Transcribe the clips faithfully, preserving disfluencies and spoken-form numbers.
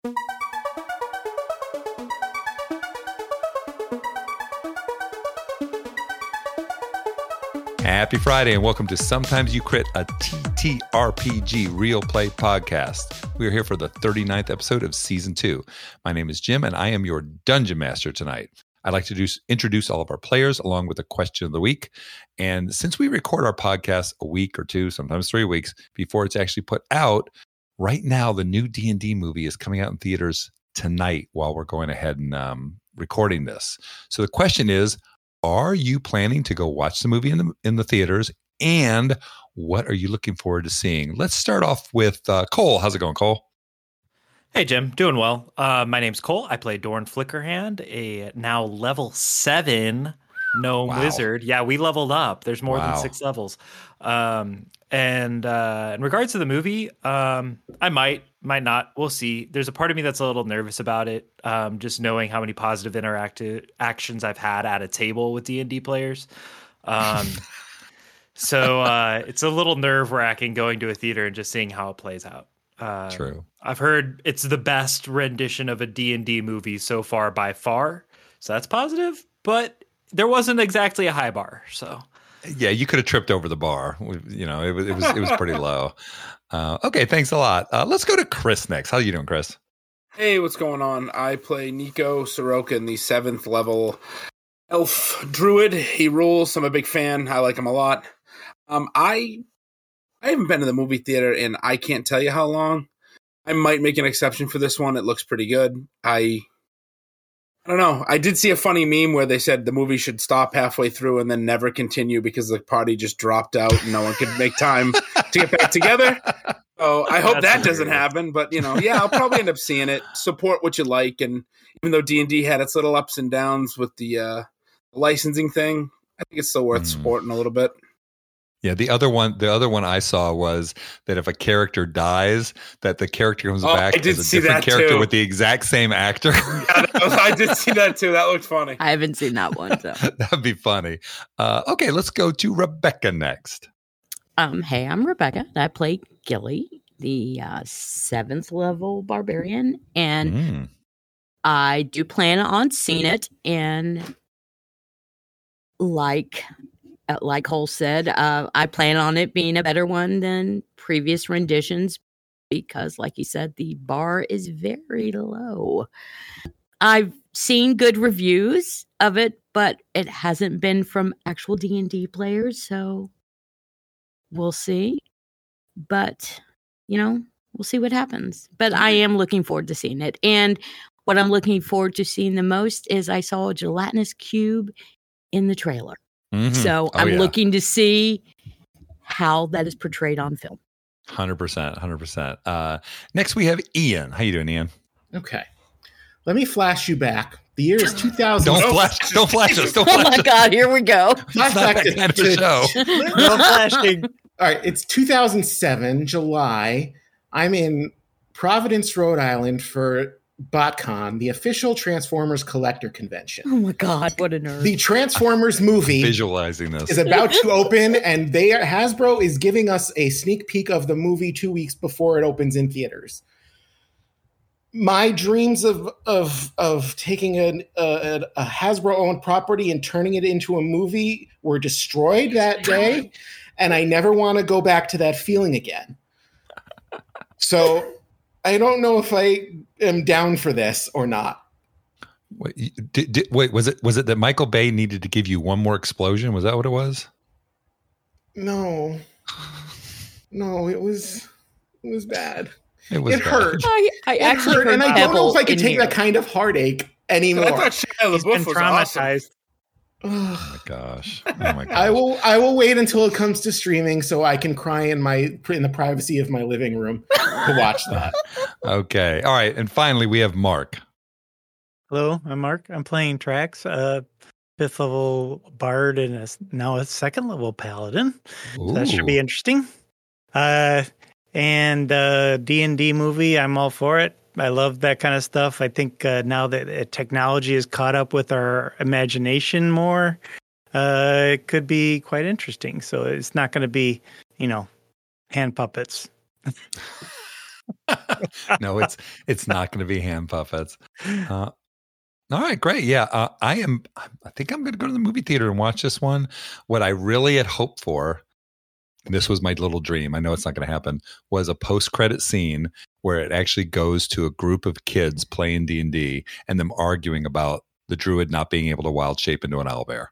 Happy Friday and welcome to Sometimes You Crit, a T T R P G real play podcast. We are here for the thirty-ninth episode of season two. My name is Jim and I am your dungeon master tonight. I'd like to do, introduce all of our players along with the question of the week. And since we record our podcast a week or two, sometimes three weeks before it's actually put out, right now the new D and D movie is coming out in theaters tonight while we're going ahead and um, recording this. So the question is, are you planning to go watch the movie in the in the theaters? And what are you looking forward to seeing? Let's start off with uh, Cole. How's it going, Cole? Hey, Jim. Doing well. Uh, my name's Cole. I play Dorn Flickerhand, a now level seven gnome Wow. wizard. Yeah, we leveled up. There's more Wow. than six levels. Um, and uh, in regards to the movie, um, I might, might not. We'll see. There's a part of me that's a little nervous about it, um, just knowing how many positive interactive actions I've had at a table with D and D players. Um, so uh, it's a little nerve-wracking going to a theater and just seeing how it plays out. Uh, True. I've heard it's the best rendition of a D and D movie so far by far. So that's positive, but there wasn't exactly a high bar. So Yeah, you could have tripped over the bar. You know, it was it was it was pretty low. Uh, okay, thanks a lot. Uh, let's go to Chris next. How are you doing, Chris? Hey, what's going on? I play Nico Soroka in the seventh level elf druid. He rules. I'm a big fan. I like him a lot. Um, I I haven't been to the movie theater in I can't tell you how long. I might make an exception for this one. It looks pretty good. I I don't know. I did see a funny meme where they said the movie should stop halfway through and then never continue because the party just dropped out and no one could make time to get back together. So I hope That's that doesn't hilarious. happen. But, you know, yeah, I'll probably end up seeing it. Support what you like. And even though D and D had its little ups and downs with the uh, licensing thing, I think it's still worth Mm. supporting a little bit. Yeah, the other one, the other one I saw was that if a character dies, that the character comes Oh, back I did as a see different that character too. with the exact same actor. Yeah, that was- I did see that too. That looked funny. I haven't seen that one. So, That'd be funny. Uh, okay, let's go to Rebecca next. um, hey, I'm Rebecca. I play Gilly, the uh, seventh level barbarian, and Mm. I do plan on seeing it. And like, uh, like Cole said, uh, I plan on it being a better one than previous renditions because, like he said, the bar is very low. I've seen good reviews of it, but it hasn't been from actual D and D players, so we'll see. But, you know, we'll see what happens. But I am looking forward to seeing it. And what I'm looking forward to seeing the most is I saw a gelatinous cube in the trailer. Mhm. So Oh, I'm yeah. looking to see how that is portrayed on film. one hundred percent, one hundred percent. Uh, next, we have Ian. How you doing, Ian? Okay. Let me flash you back. The year is two thousand. Don't no, flash! Don't flash us! Don't Oh flash my us! God, here we go. It's not Flashback that to- kind of a to- show. No flashing. All right, it's two thousand seven, July. I'm in Providence, Rhode Island for BotCon, the official Transformers collector convention. Oh my God, what a nerd. The Transformers movie Visualizing this. is about to open, and they are, Hasbro is giving us a sneak peek of the movie two weeks before it opens in theaters. My dreams of of of taking an, a, a Hasbro owned property and turning it into a movie were destroyed that day, and I never want to go back to that feeling again. So I don't know if I am down for this or not. Wait, you- did, did, wait, was it was it that Michael Bay needed to give you one more explosion? Was that what it was? No, no, it was it was bad. It was It bad. hurt. I, I It actually hurt, heard and I don't know if I Pebble could in take here. that kind of heartache anymore. I thought Shia He's been LaBeouf was awesome. traumatized. Oh my gosh! Oh my gosh! I will. I will wait until it comes to streaming so I can cry in my in the privacy of my living room to watch that. Okay, all right, and finally we have Mark. Hello, I'm Mark. I'm playing Trax, uh, fifth level bard and a, s- now a second level paladin. So that should be Ooh. interesting. Uh, and uh, D and D movie, I'm all for it. I love that kind of stuff. I think uh, now that uh, technology is caught up with our imagination more, uh, it could be quite interesting. So it's not going to be, you know, hand puppets. No, it's it's not going to be hand puppets. Uh, all right, great. Yeah, uh, I am. I think I'm going to go to the movie theater and watch this one. What I really had hoped for, and this was my little dream, I know it's not going to happen, was a post-credit scene where it actually goes to a group of kids playing D and D and them arguing about the druid not being able to wild shape into an owlbear.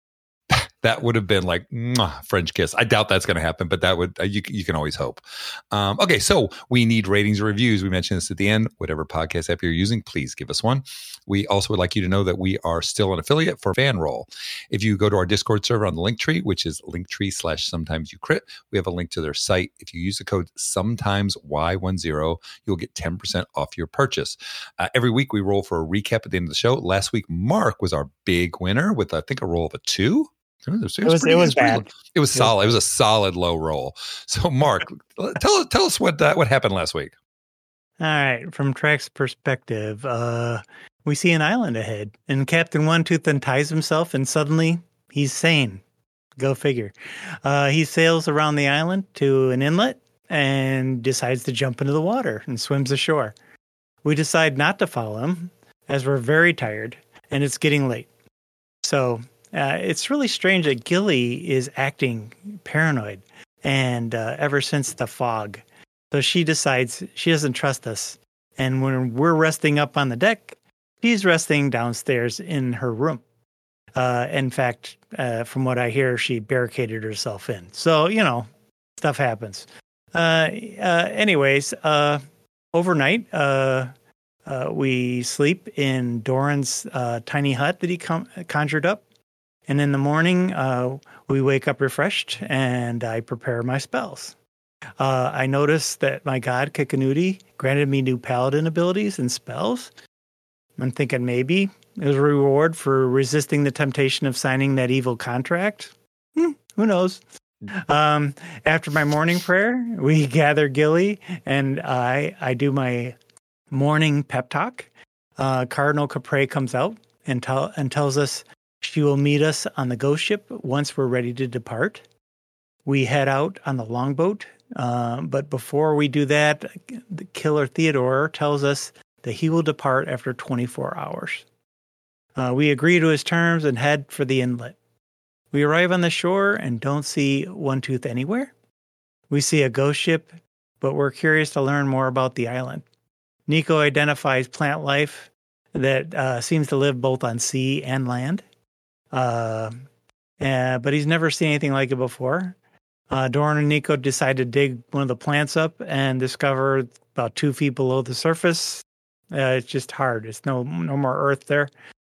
That would have been like mwah, French kiss. I doubt that's going to happen, but that would uh, you you can always hope. Um, okay, so we need ratings and reviews. We mentioned this at the end. Whatever podcast app you're using, please give us one. We also would like you to know that we are still an affiliate for FanRoll. If you go to our Discord server on the Linktree, which is linktree slash sometimes you crit, we have a link to their site. If you use the code sometimes Y ten, you'll get ten percent off your purchase. Uh, every week we roll for a recap at the end of the show. Last week, Mark was our big winner with I think a roll of a two. It was, it was, pretty, it was it was bad. Pretty, it was solid. It was a solid low roll. So, Mark, tell tell us what that what happened last week. All right, from Track's perspective, uh, we see an island ahead, and Captain One Tooth unties himself, and suddenly he's sane. Go figure. Uh, he sails around the island to an inlet and decides to jump into the water and swims ashore. We decide not to follow him, as we're very tired, and it's getting late. So. Uh, it's really strange that Gilly is acting paranoid, and uh, ever since the fog. So she decides she doesn't trust us. And when we're resting up on the deck, she's resting downstairs in her room. Uh, in fact, uh, from what I hear, she barricaded herself in. So, you know, stuff happens. Uh, uh, anyways, uh, overnight, uh, uh, we sleep in Doran's uh, tiny hut that he com- conjured up. And in the morning, uh, we wake up refreshed, and I prepare my spells. Uh, I notice that my god, Kikanuti, granted me new paladin abilities and spells. I'm thinking maybe it was a reward for resisting the temptation of signing that evil contract. Hmm, who knows? Um, after my morning prayer, we gather Gilly, and I, I do my morning pep talk. Uh, Cardinal Capre comes out and, tell, and tells us she will meet us on the ghost ship once we're ready to depart. We head out on the longboat, uh, but before we do that, the killer Theodore tells us that he will depart after twenty-four hours. Uh, we agree to his terms and head for the inlet. We arrive on the shore and don't see One Tooth anywhere. We see a ghost ship, but we're curious to learn more about the island. Nico identifies plant life that uh, seems to live both on sea and land. Uh, uh, but he's never seen anything like it before. Uh, Doran and Nico decide to dig one of the plants up and discover about two feet below the surface. Uh, it's just hard. It's no no more earth there.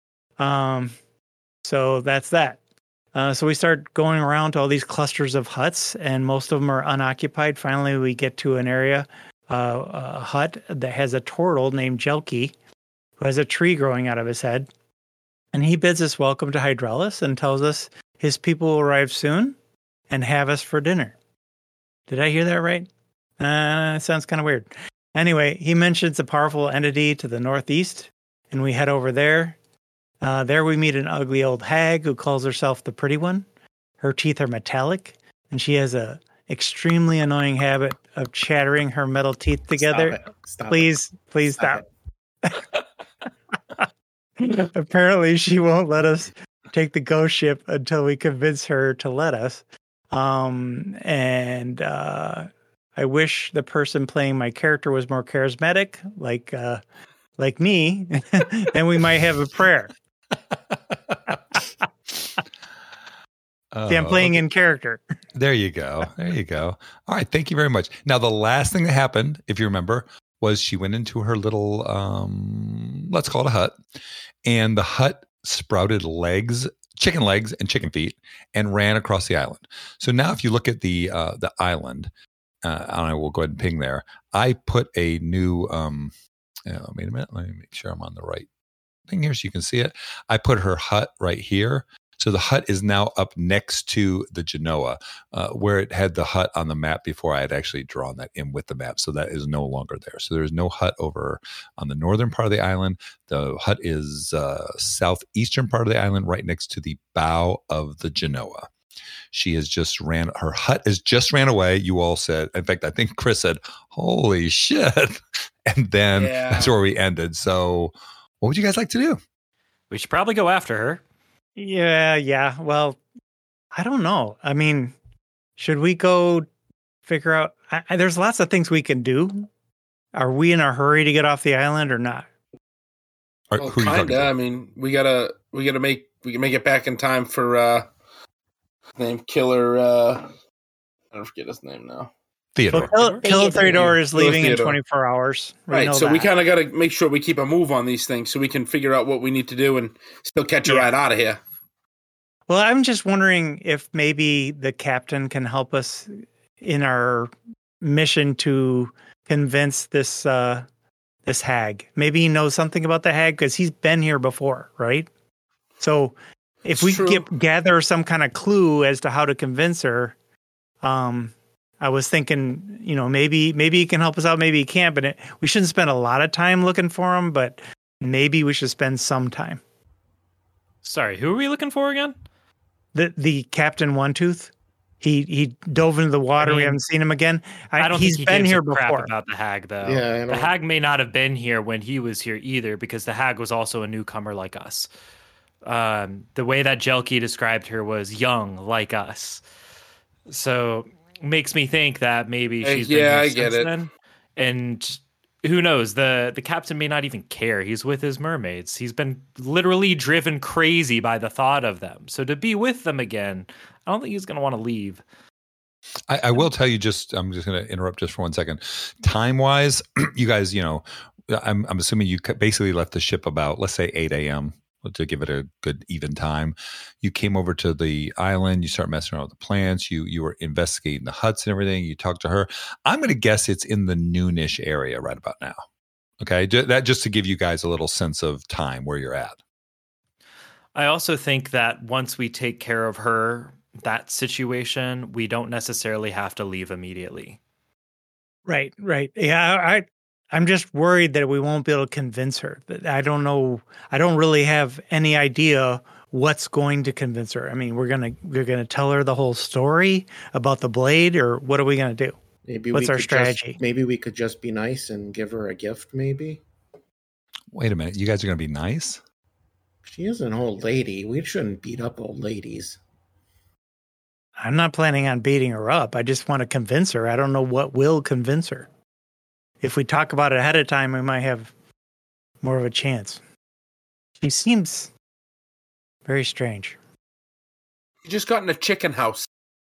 Um, so that's that. Uh, so we start going around to all these clusters of huts, and most of them are unoccupied. Finally, we get to an area, uh, a hut that has a turtle named Jelky, who has a tree growing out of his head. And he bids us welcome to Hydralis and tells us his people will arrive soon and have us for dinner. Did I hear that right? Uh, sounds kind of weird. Anyway, he mentions a powerful entity to the northeast, and we head over there. Uh, there we meet an ugly old hag who calls herself the Pretty One. Her teeth are metallic, and she has a extremely annoying habit of chattering her metal teeth together. Stop it. Stop please, it. please stop. stop. Apparently, she won't let us take the ghost ship until we convince her to let us. Um, and uh, I wish the person playing my character was more charismatic, like uh, like me. Then we might have a prayer. Oh, See, I'm playing okay. in character. There you go. There you go. All right. Thank you very much. Now, the last thing that happened, if you remember, was she went into her little, um, let's call it a hut, and the hut sprouted legs, chicken legs and chicken feet, and ran across the island. So now if you look at the uh, the island, uh, and I will go ahead and ping there, I put a new, um, oh, wait a minute, let me make sure I'm on the right thing here so you can see it. I put her hut right here. So the hut is now up next to the Genoa, uh, where it had the hut on the map before I had actually drawn that in with the map. So that is no longer there. So there's no hut over on the northern part of the island. The hut is uh, southeastern part of the island, right next to the bow of the Genoa. She has just ran, her hut has just ran away. You all said, in fact, I think Chris said, holy shit. And then Yeah. that's where we ended. So what would you guys like to do? We should probably go after her. Yeah, yeah. Well, I don't know. I mean, should we go figure out? I, I, there's lots of things we can do. Are we in a hurry to get off the island or not? Or, Well, who are you talking kinda. to? I mean, we gotta we gotta make we can make it back in time for uh name Killer. uh I don't forget his name now. Theodore. Well, Killer Theodore is Killer leaving in Theodore. twenty-four hours. We Right, know so we that. kind of got to make sure we keep a move on these things so we can figure out what we need to do and still catch a Yeah. ride out of here. Well, I'm just wondering if maybe the captain can help us in our mission to convince this uh, this hag. Maybe he knows something about the hag because he's been here before, right? So if It's we true. get gather some kind of clue as to how to convince her, um, I was thinking, you know, maybe maybe he can help us out, maybe he can't. But it, we shouldn't spend a lot of time looking for him. But maybe we should spend some time. Sorry, who are we looking for again? The the Captain One Tooth, he he dove into the water. I we mean, haven't seen him again. I, I don't he's think he been gives here a crap before. about the hag, though. Yeah, I the don't- hag may not have been here when he was here either, because the hag was also a newcomer like us. Um, the way that Jelky described her was young like us, so makes me think that maybe Uh, she's yeah, been here I get since it. then. And who knows? the The captain may not even care. He's with his mermaids. He's been literally driven crazy by the thought of them. So to be with them again, I don't think he's going to want to leave. I, I will tell you just, I'm just going to interrupt just for one second. Time wise, you guys, you know, I'm, I'm assuming you basically left the ship about, let's say eight a.m. to give it a good even time. You came over to the island, you start messing around with the plants, you you were investigating the huts and everything, you talked to her. I'm going to guess it's in the noonish area right about now. Okay, that just to give you guys a little sense of time where you're at. I also think that once we take care of her, that situation, we don't necessarily have to leave immediately. Right, right. Yeah, I I'm just worried that we won't be able to convince her. That I don't know. I don't really have any idea what's going to convince her. I mean, we're gonna we're gonna tell her the whole story about the blade, or what are we gonna do? Maybe What's we our could strategy? Just, maybe we could just be nice and give her a gift. Maybe Wait a minute, you guys are going to be nice? she is an old lady. We shouldn't beat up old ladies. I'm not planning on beating her up. I just want to convince her. I don't know what will convince her. If we talk about it ahead of time, we might have more of a chance. She seems very strange. You just got in a chicken house.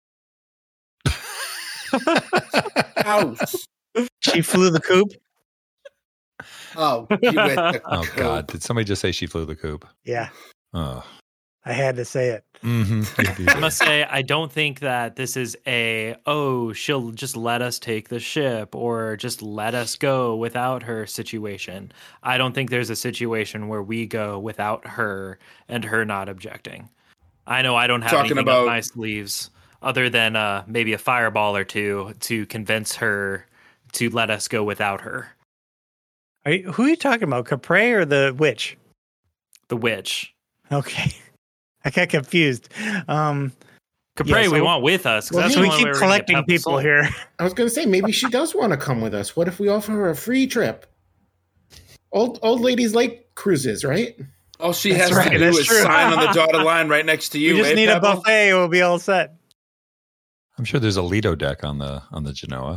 House. She flew the coop. Oh, you went the Oh coop. God, did somebody just say she flew the coop? Yeah, Oh. I had to say it. Mm-hmm. I must say, I don't think that this is a, oh, she'll just let us take the ship or just let us go without her situation. I don't think there's a situation where we go without her and her not objecting. I know I don't have Talking anything about- up my sleeves other than uh, maybe a fireball or two to convince her to let us go without her. Are you, who are you talking about, Capre or the witch? The witch. Okay, I got confused. Um, Capre, Yeah, so- we want with us. 'cause Well, that's so the we only way keep we're gonna get collecting Pebble people Soul. here. I was going to say maybe she does want to come with us. What if we offer her a free trip? Old old ladies like cruises, right? All she That's has right, to do that's is true. sign on the dotted line right next to you. We just eh, need a Pebble? buffet. We'll be all set. I'm sure there's a Lido deck on the on the Genoa.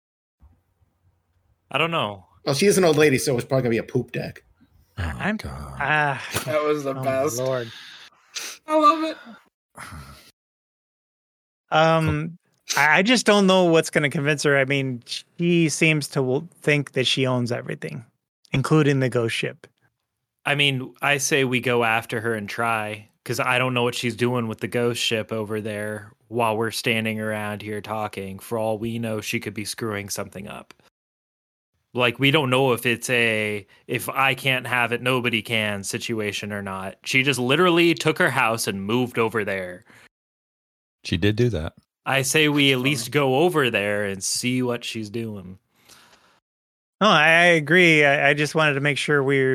I don't know. Well, she is an old lady, so it's probably going to be a poop deck. Oh, I'm- God. Ah, That was the oh my best. Lord. I love it. Um, I I just don't know what's going to convince her. I mean, she seems to w- think that she owns everything, including the ghost ship. I mean, I say we go after her and try, because I don't know what she's doing with the ghost ship over there while we're standing around here talking. For all we know, she could be screwing something up. Like, we don't know if it's a, if I can't have it, nobody can situation or not. She just literally took her house and moved over there. She did do that. I say we at least go over there and see what she's doing. No, I, I agree. I, I just wanted to make sure we're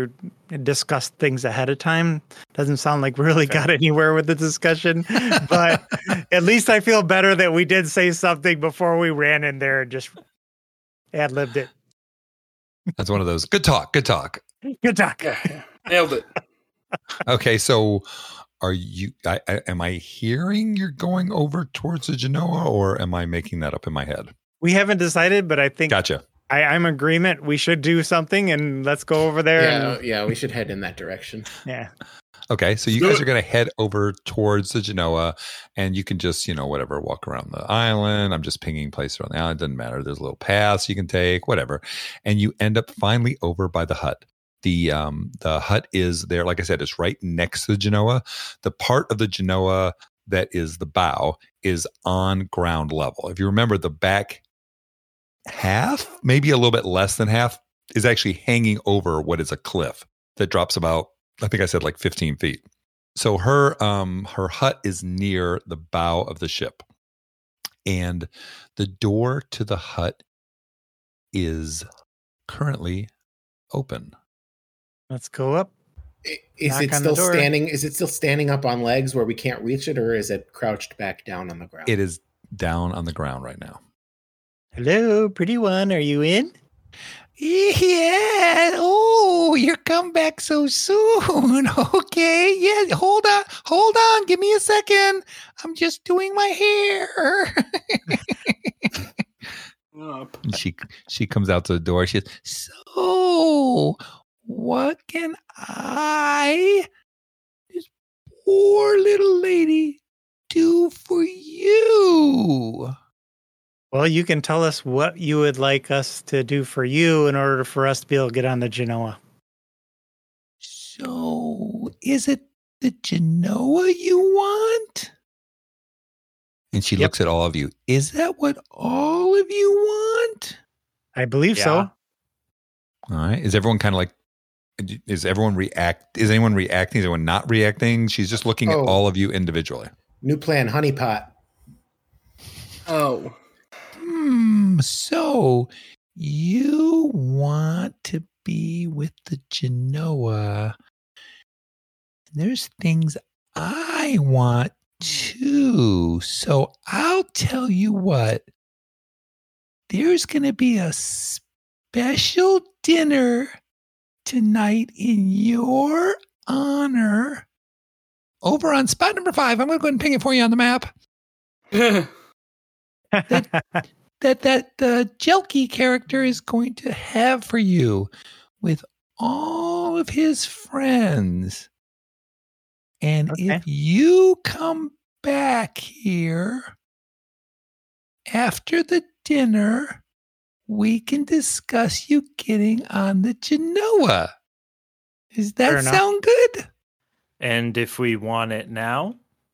discussed things ahead of time. Doesn't sound like we really got anywhere with the discussion, but at least I feel better that we did say something before we ran in there and just ad-libbed it. That's one of those. Good talk. Good talk. Good talk. Yeah, yeah. Nailed it. Okay, so are you? I, I, am I hearing you're going over towards the Genoa, or am I making that up in my head? We haven't decided, but I think Gotcha. I, I'm in agreement. We should do something, and let's go over there. Yeah, and, yeah, we should head in that direction. yeah. Okay, so you Do guys it. are going to head over towards the Genoa, and you can just, you know, whatever, walk around the island. I'm just pinging places around the island. Doesn't matter. There's little paths you can take, whatever. And you end up finally over by the hut. The um the hut is there, like I said, it's right next to the Genoa. The part of the Genoa that is the bow is on ground level. If you remember, the back half, maybe a little bit less than half, is actually hanging over what is a cliff that drops about, I think I said like fifteen feet. So her um her hut is near the bow of the ship. And the door to the hut is currently open. Let's go up. I- Is Knock it on the still door. standing? Is it still standing up on legs where we can't reach it, or is it crouched back down on the ground? It is down on the ground right now. Hello, pretty one. Are you in? Yeah. Oh, you're come back so soon. Okay. Yeah. Hold on. Hold on. Give me a second. I'm just doing my hair. Up. And she she comes out to the door. She says, "So, what can I, this poor little lady, do for you?" Well, you can tell us what you would like us to do for you in order for us to be able to get on the Genoa. So, is it the Genoa you want? And she Yep. looks at all of you. Is that what all of you want? I believe so. Yeah. All right. Is everyone kind of like, is everyone react? Is anyone reacting? Is anyone not reacting? She's just looking Oh. at all of you individually. New plan, honeypot. Oh. Hmm. So you want to be with the Genoa. There's things I want too. So I'll tell you what. There's going to be a special dinner tonight in your honor over on spot number five. I'm going to go ahead and ping it for you on the map. That that the Jelky character is going to have for you with all of his friends. And Okay. if you come back here after the dinner, we can discuss you getting on the Genoa. Does Fair that enough. sound good? And if we want it now,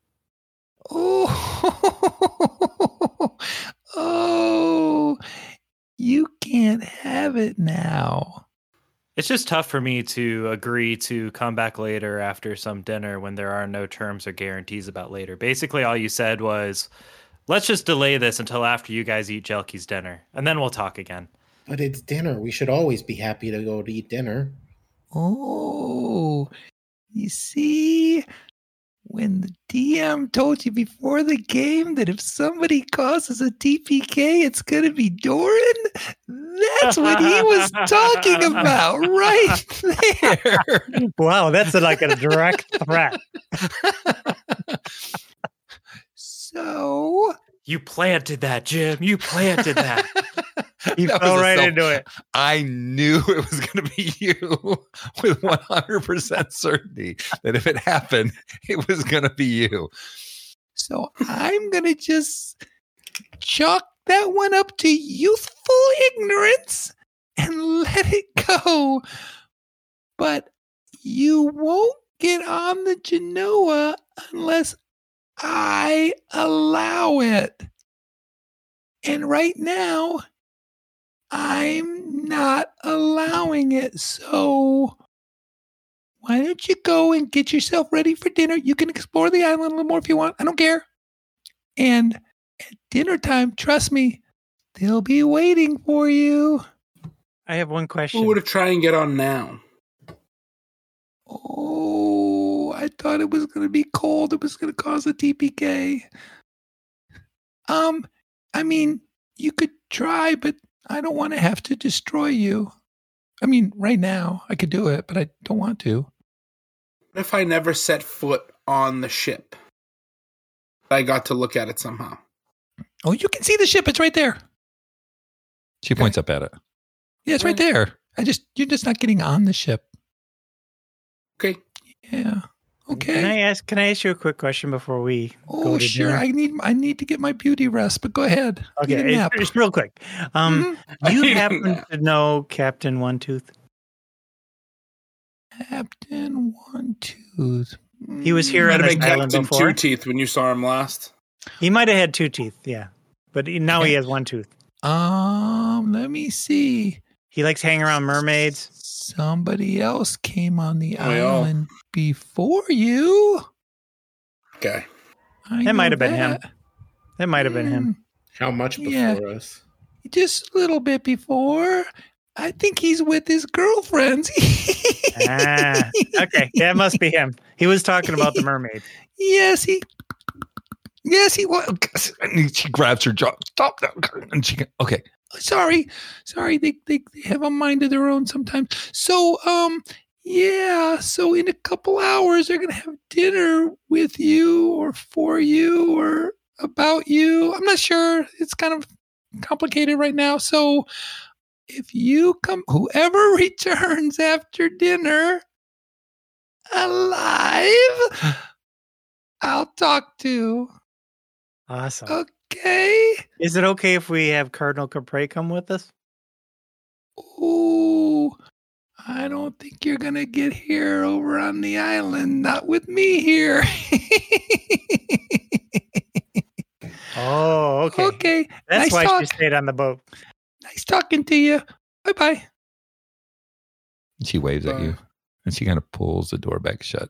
Oh, oh, you can't have it now. it's just tough for me to agree to come back later after some dinner when there are no terms or guarantees about later. Basically, all you said was, let's just delay this until after you guys eat Jelky's dinner, and then we'll talk again. But it's dinner. We should always be happy to go to eat dinner. Oh, you see, when the D M told you before the game that if somebody causes a T P K, it's going to be Doran, that's what he was talking about right there. Wow, that's like a direct threat. So, You planted that, Jim. You planted that. You that fell was a right self- into it. I knew it was going to be you with one hundred percent certainty that if it happened, it was going to be you. So I'm going to just chalk that one up to youthful ignorance and let it go. But you won't get on the Genoa unless I allow it. And right now, I'm not allowing it. So why don't you go and get yourself ready for dinner? You can explore the island a little more if you want. I don't care. And at dinner time, trust me, they'll be waiting for you. I have one question. Who would have tried and get on now? Oh, I thought it was going to be cold. It was going to cause a T P K. Um, I mean, you could try, but I don't want to have to destroy you. I mean, right now I could do it, but I don't want to. What if I never set foot on the ship? I got to look at it somehow. Oh, you can see the ship. It's right there. She points up at it. Yeah, it's right there. I just, you're just not getting on the ship. Okay. Yeah. Okay. Can I ask? Can I ask you a quick question before we? Oh, go to sure. dinner? I need, I need to get my beauty rest, but go ahead. Get a Okay, nap. it's, it's real quick. Um, I you need a happen nap. to know Captain One Tooth? Captain One Tooth. He was here Might on have this been island Captain before. Two Teeth when you saw him last. He might have had two teeth, yeah, but he, now he has one tooth. Um, let me see. He likes hanging around mermaids. Somebody else came on the Oh, yeah. island before you. Okay. I That might know have been him. that. That might have been him. How much before Yeah. us? Just a little bit before. I think he's with his girlfriends. Ah, okay, that must be him. He was talking about the mermaids. Yes, he. Yes, he was. And she grabs her jaw. Stop that. And she. Okay. Sorry, sorry. They, they they have a mind of their own sometimes. So um yeah. So in a couple hours, they're gonna have dinner with you or for you or about you. I'm not sure. It's kind of complicated right now. So if you come, whoever returns after dinner alive, I'll talk to. Awesome. Okay. Is it okay if we have Cardinal Capre come with us? Ooh, I don't think you're gonna get here over on the island. Not with me here. Oh, okay. Okay. That's nice why talk. she stayed on the boat. Nice talking to you. Bye bye. She waves at Bye. you, and she kind of pulls the door back shut.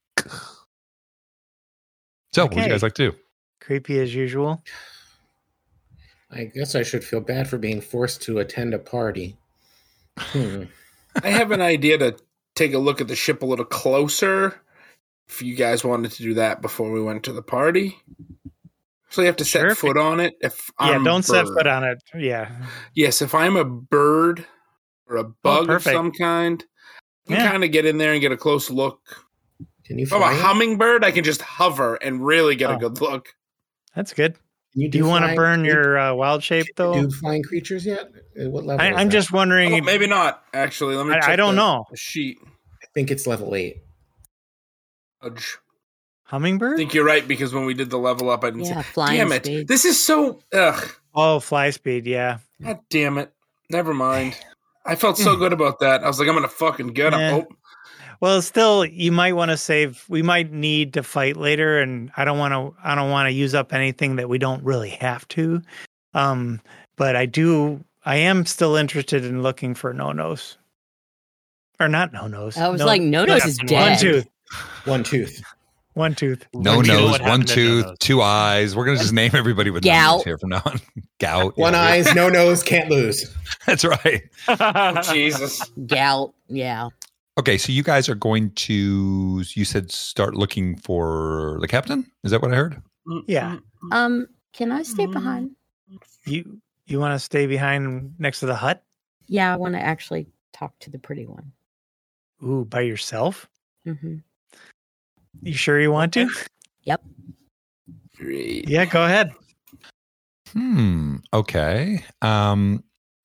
So, what would you Okay. guys like to do? Creepy as usual. I guess I should feel bad for being forced to attend a party. Hmm. I have an idea to take a look at the ship a little closer. If you guys wanted to do that before we went to the party. So you have to set Sure. foot on it. If Yeah, I'm a don't set bird. foot on it. Yeah. Yes, if I'm a bird or a bug of perfect. some kind, I can Yeah. kind of get in there and get a close look. Can you If I'm fly? a hummingbird, I can just hover and really get Oh. a good look. That's good. Can you Do you want to flying burn cre- your uh, wild shape, though? do flying creatures yet? At what level? I, is I'm that? just wondering. Oh, maybe not, actually. Let me I- check I don't the, know. the sheet. I think it's level eight. Fudge. I Hummingbird? think you're right because when we did the level up, I didn't Yeah, say. flying Damn it! speed. This is so. Ugh. Oh, fly speed. Yeah. God damn it! Never mind. I felt so good about that. I was like, I'm gonna fucking get him. Yeah. Oh, Well, still, you might want to save. We might need to fight later, and I don't want to. I don't want to use up anything that we don't really have to. Um, but I do. I am still interested in looking for no nos, or not no nos. I was like, No-Nos is one dead. tooth. One tooth. One tooth. No What do you know nose, what one happened to tooth, no-nos? two eyes. We're gonna just name everybody with Gout. numbers here from now on. Gout. One yeah. eyes, no nose, can't lose. That's right. oh Jesus! Gout. Yeah. Okay, so you guys are going to. You said start looking for the captain. Is that what I heard? Yeah. Um, can I stay behind? You you want to stay behind next to the hut? Yeah, I want to actually talk to the pretty one. Ooh, by yourself? hmm You sure you want to? Great. Yeah, go ahead. Hmm. Okay. Um.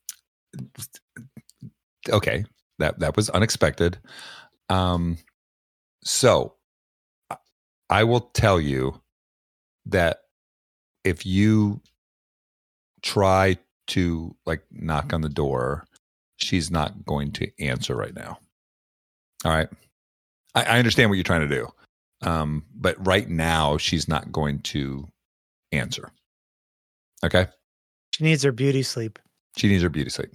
Okay. That that was unexpected. Um. So, I- I will tell you that if you try to like knock on the door, she's not going to answer right now. All right. I, I understand what you're trying to do. Um, but right now she's not going to answer. Okay. She needs her beauty sleep. She needs her beauty sleep.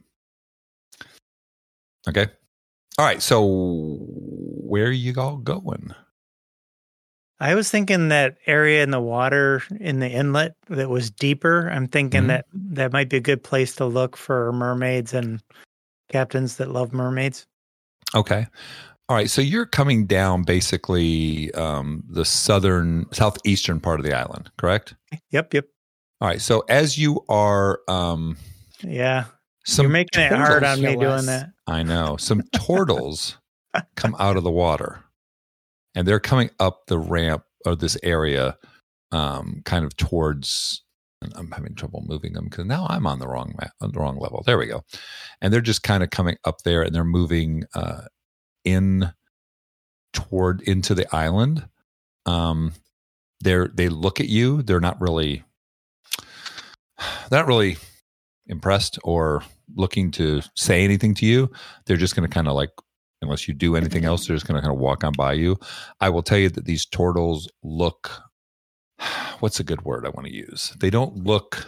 Okay. All right. So where are you all going? I was thinking that area in the water in the inlet that was deeper. I'm thinking Mhm. that that might be a good place to look for mermaids and captains that love mermaids. Okay. All right, so you're coming down basically um, the southern, southeastern part of the island, correct? Yep, yep. All right, so as you are, um, Yeah. some You're making it hard turtles- on me show doing us. that. I know some turtles come out of the water, and they're coming up the ramp or this area, um, kind of towards. And I'm having trouble moving them because now I'm on the wrong map, on the wrong level. There we go, and they're just kind of coming up there, and they're moving uh, in toward into the island. Um, they're they look at you. They're not really, they're not really impressed or looking to say anything to you. They're just going to kind of like, unless you do anything else, they're just going to kind of walk on by you. I will tell you that these turtles look, what's a good word I want to use? They don't look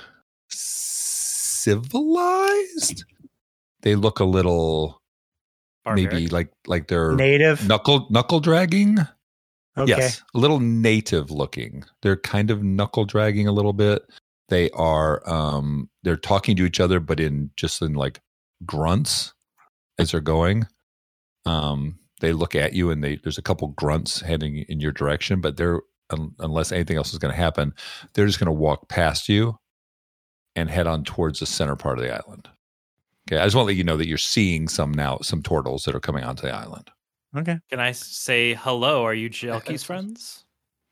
civilized. They look a little Barbaric. maybe like like they're Native. knuckle knuckle dragging. Okay. Yes, a little native looking. They're kind of knuckle dragging a little bit. They are um they're talking to each other, but in just in like grunts as they're going. Um, they look at you, and they there's a couple grunts heading in your direction, but they're un, unless anything else is going to happen, they're just going to walk past you and head on towards the center part of the island. Okay, I just want to let you know that you're seeing some now, some turtles that are coming onto the island. Okay. Can I say hello? Are you Jelky's friends?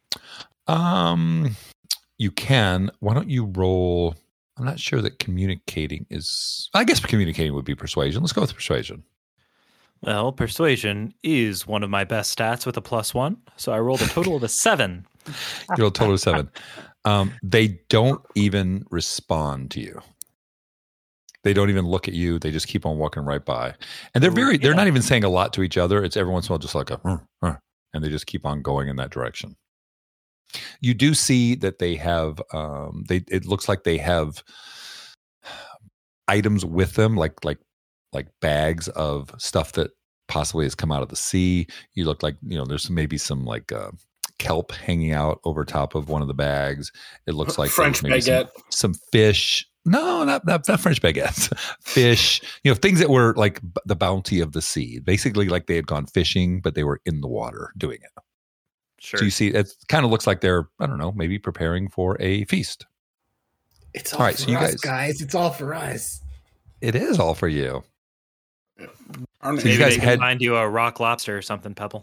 Um, you can. Why don't you roll? I'm not sure that communicating is. I guess communicating would be persuasion. Let's go with persuasion. Well, persuasion is one of my best stats with a plus one, so I rolled a total of a seven. You rolled a total of seven. Um, they don't even respond to you. They don't even look at you. They just keep on walking right by, and they're very. They're Yeah. not even saying a lot to each other. It's every once in a while just like a, "Huh, huh," and they just keep on going in that direction. You do see that they have. Um, they. It looks like they have items with them, like like like bags of stuff that possibly has come out of the sea. You look like you know. There's maybe some like uh, kelp hanging out over top of one of the bags. It looks like French there's maybe some- baguette. some fish. No, not, not not French baguettes. Fish, you know, things that were like b- the bounty of the sea. Basically, like they had gone fishing, but they were in the water doing it. Sure. So you see, it kind of looks like they're, I don't know, maybe preparing for a feast. It's all, All right, for so you us, guys- guys. It's all for us. It is all for you. Aren't So you Maybe guys they can had- find you a rock lobster or something, Pebble.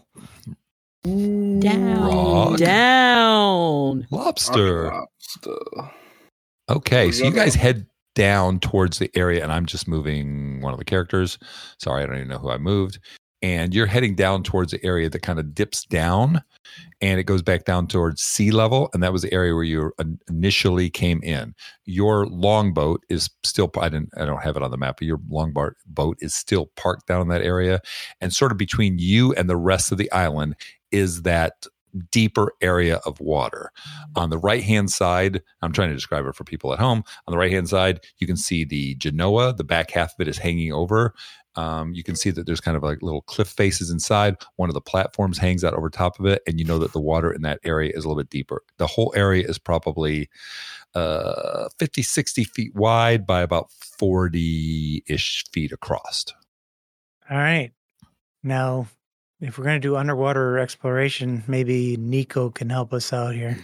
Down. Rock. Down. Lobster. Lobster. Okay, so you Yeah. guys head down towards the area, and I'm just moving one of the characters. Sorry, I don't even know who I moved. And you're heading down towards the area that kind of dips down, and it goes back down towards sea level. And that was the area where you in- initially came in. Your longboat is still. I didn't. I don't have it on the map, but your longboat boat is still parked down in that area, and sort of between you and the rest of the island is that deeper area of water. On the right hand side, I'm trying to describe it for people at home. On the right hand side, you can see the Genoa. The back half of it is hanging over. Um, you can see that there's kind of like little cliff faces inside. One of the platforms hangs out over top of it, and you know that the water in that area is a little bit deeper. The whole area is probably uh, fifty, sixty feet wide by about forty-ish feet across. All right. Now, if we're going to do underwater exploration, maybe Nico can help us out here.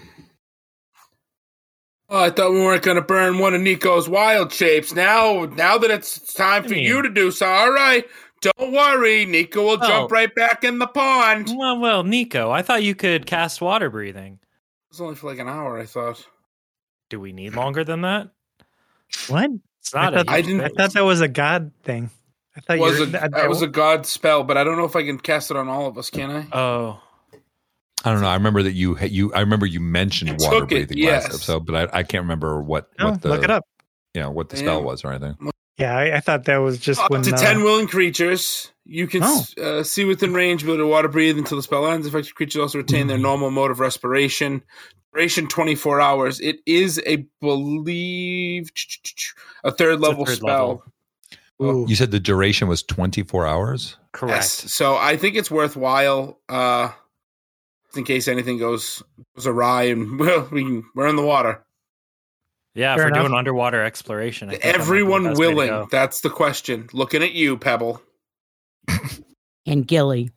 Oh, I thought we weren't going to burn one of Nico's wild shapes. Now, now that it's time for I mean- you to do so, all right. Don't worry, Nico will Oh. jump right back in the pond. It Well, well, Nico, I thought you could cast water breathing. was only for like an hour, I thought. Do we need longer than that? What? It's not I a thought, I huge didn't- I thing. thought that was a god thing. I thought Was you a, were, I- that was a god spell, but I don't know if I can cast it on all of us, can I? Oh, I don't know. I remember that you you. I remember you mentioned I water took it, breathing yes. last episode, but I, I can't remember what No, what the look it up. you know what the Yeah. spell was or anything. Yeah, I, I thought that was just Up when to uh, ten willing creatures. You can Oh. uh, see within range, ability to water breathe until the spell ends. Affected creatures also retain their normal mode of respiration. Duration twenty-four hours. It is a believe a third It's a level third spell. level. Ooh. You said the duration was twenty-four hours. correct. Yes. So I think it's worthwhile, uh, in case anything goes goes awry, and well, we can, we're in the water. Yeah, Fair if we're enough. doing underwater exploration, I think that might be the Everyone best way to willing. go. That's the question. Looking at you, Pebble. And Gilly.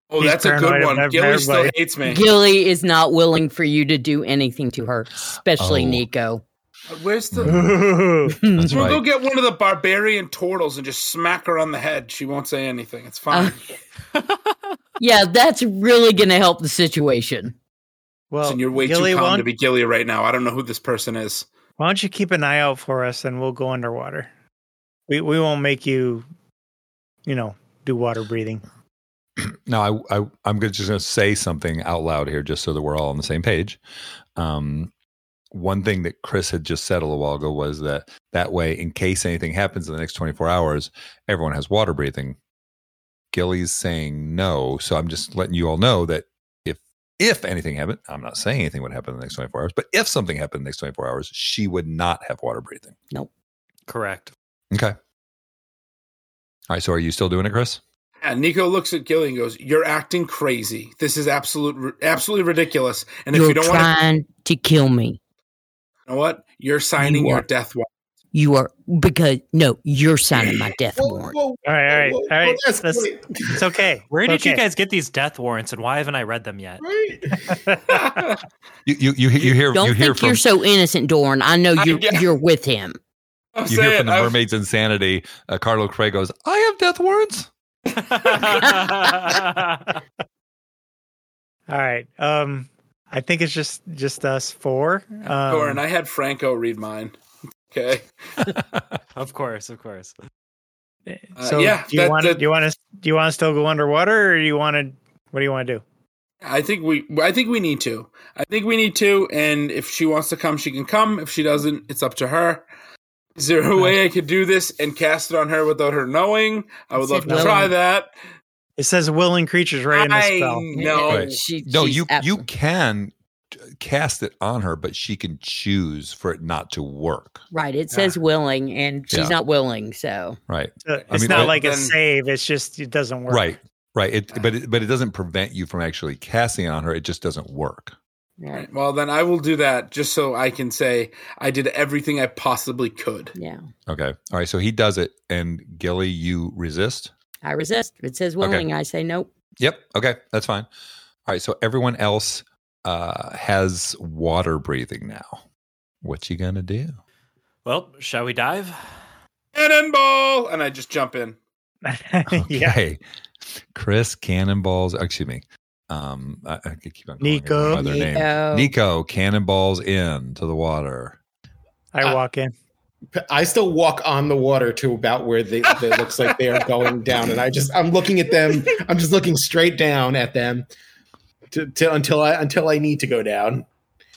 Oh, He's that's a good paranoid one. of Gilly still everybody. hates me. Gilly is not willing for you to do anything to her, especially Oh. Nico. Where's the? That's We'll right. go get one of the barbarian turtles and just smack her on the head. She won't say anything. It's fine. Yeah, that's really going to help the situation. well, Listen, you're way Gilly, too why calm don't- to be Gilly right now. I don't know who this person is. Why don't you keep an eye out for us, and we'll go underwater. We we won't make you, you know, do water breathing. No, I, I, I'm gonna- just going to say something out loud here just so that we're all on the same page. Um, one thing that Chris had just said a little while ago was that that way, in case anything happens in the next twenty-four hours, everyone has water breathing. Gilly's saying no. So I'm just letting you all know that if if anything happened, I'm not saying anything would happen in the next twenty-four hours, but if something happened in the next twenty-four hours, she would not have water breathing. Correct. Okay. All right. So are you still doing it, Chris? And Nico looks at Gilly and goes, "You're acting crazy. This is absolute, absolutely ridiculous. And if You're you don't want to, trying to kill me. you know what? You're signing You your are. death warrant." You are, because, no, you're signing my death Whoa, warrant. whoa, All right, all right, whoa, all right. whoa, that's Let's- great. It's okay. Where It's did you okay. guys get these death warrants, and why haven't I read them yet? Right? You you you, you hear Don't you hear think from you're so innocent, Dorn. I know I- you're, yeah. you're with him. I'm you hear saying, from the I've- Mermaid's Insanity. Uh, Carlo Craig goes, "I have death warrants." All right. Um, I think it's just just us four. Um, Doran, I had Franco read mine. Okay. Of course, of course. so yeah, do you that- want that- do you want to do you want to still go underwater, or do you want to? What do you want to do? I think we I think we need to. I think we need to, and if she wants to come, she can come. If she doesn't, it's up to her. Is there a way I could do this and cast it on her without her knowing? I would Said love to willing. try that. It says willing creatures right in the I spell. know. Right. She, No, she's you abs- you can cast it on her, but she can choose for it not to work. Right. It says willing, and she's Yeah. not willing. So, Right. Uh, I It's mean, not I- like a then- save. It's just it doesn't work. Right. Right. It but it, but it doesn't prevent you from actually casting it on her. It just doesn't work. right. Well, then I will do that just so I can say I did everything I possibly could. Yeah. Okay. All right. So he does it, and Gilly, you resist. I resist. It says willing. I say nope. Yep. Okay. That's fine. All right. So everyone else uh, has water breathing now. What you gonna do? Well, shall we dive? Cannonball! And I just jump in. yeah. Okay. Chris Cannonballs. Excuse me. Um, I, I could keep on calling Nico. everyone by their name. Nico. Nico Cannonballs into the water. I Uh, walk in. I still walk on the water to about where they, they looks like they are going down, and I just I'm looking at them. I'm just looking straight down at them to, to until I until I need to go down.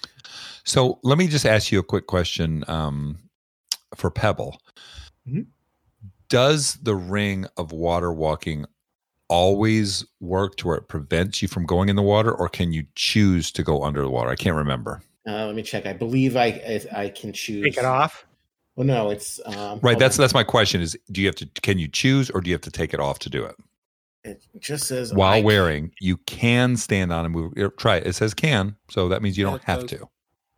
So let me just ask you a quick question um, for Pebble. Mhm. Does the ring of water walking always work to where it prevents you from going in the water, or can you choose to go under the water? I can't remember. Uh, let me check. I believe I I, I can choose. Take it off. Well, no, it's um, Right. hold That's on. that's my question. Is do you have to? Can you choose, or do you have to take it off to do it? It just says While I- wearing, you can stand on and move. er, Try it. It says can, so that means you Yeah, don't it have does. to.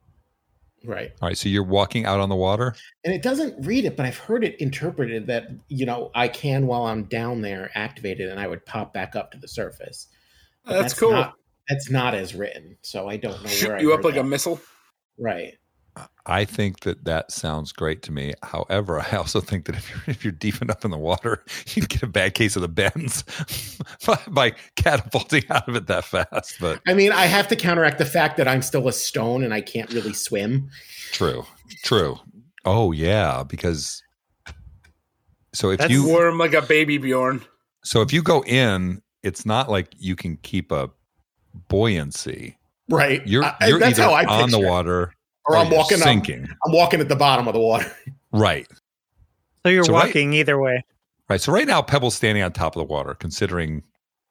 Right, All right. So you're walking out on the water. and it doesn't read it, but I've heard it interpreted that you know I can while I'm down there activate it, and I would pop back up to the surface. But That's, cool. Not, that's not as written, so I don't know where Shoot I you up heard like that. a missile. Right. I think that that sounds great to me. However, I also think that if you're if you're deep enough in the water, you get a bad case of the bends by, by catapulting out of it that fast. But I mean, I have to counteract the fact that I'm still a stone and I can't really swim. true, true. Oh yeah, because so if That's you Warm like a baby Bjorn. so if you go in, it's not like you can keep a buoyancy. Right. You're I- you're that's either how I on the picture it. water or I'm you're walking. I'm, sinking. I'm walking at the bottom of the water. Right. So you're So right- walking either way. Right. So right now, Pebble's standing on top of the water, considering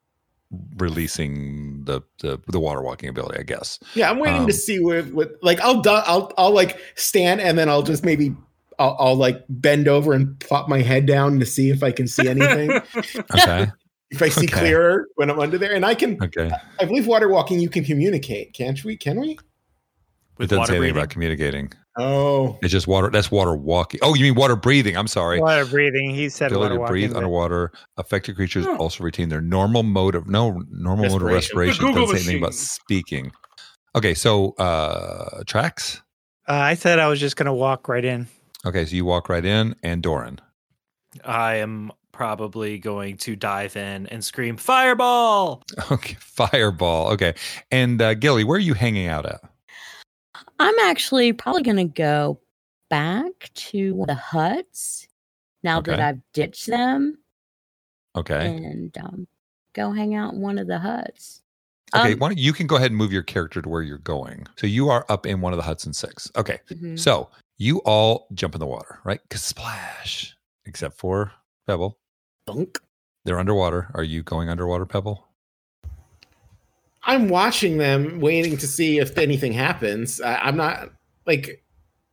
releasing the the, the water walking ability, I guess. Yeah, I'm waiting Um, to see where. What like I'll do, I'll I'll like stand and then I'll just maybe. I'll, I'll like bend over and plop my head down to see if I can see anything. Okay. if I see Okay. clearer when I'm under there, and I can. Okay. I believe water walking you can communicate, can't we? Can we? It With doesn't water say anything breathing. about communicating. Oh, It's just water. That's water walking. Oh, you mean water breathing? I'm sorry. Water breathing. He said Ability water to breathe walking, but- underwater. Affected creatures Oh. also retain their normal mode of no normal mode of Respiration. respiration. The Google Doesn't say anything about machine. speaking. Okay, so uh tracks. Uh, I said I was just going to walk right in. Okay, so you walk right in, and Doran. I am probably going to dive in and scream fireball. Okay, fireball. Okay, and uh, Gilly, where are you hanging out at? I'm actually probably going to go back to one of the huts now that Okay. I've ditched them Okay. and um, go hang out in one of the huts. Okay, Um, why don't, you can go ahead and move your character to where you're going. So you are up in one of the huts in six. Okay, mhm. so you all jump in the water, right? Splash, except for Pebble. Bunk. They're underwater. Are you going underwater, Pebble? I'm watching them, waiting to see if anything happens. I, I'm not like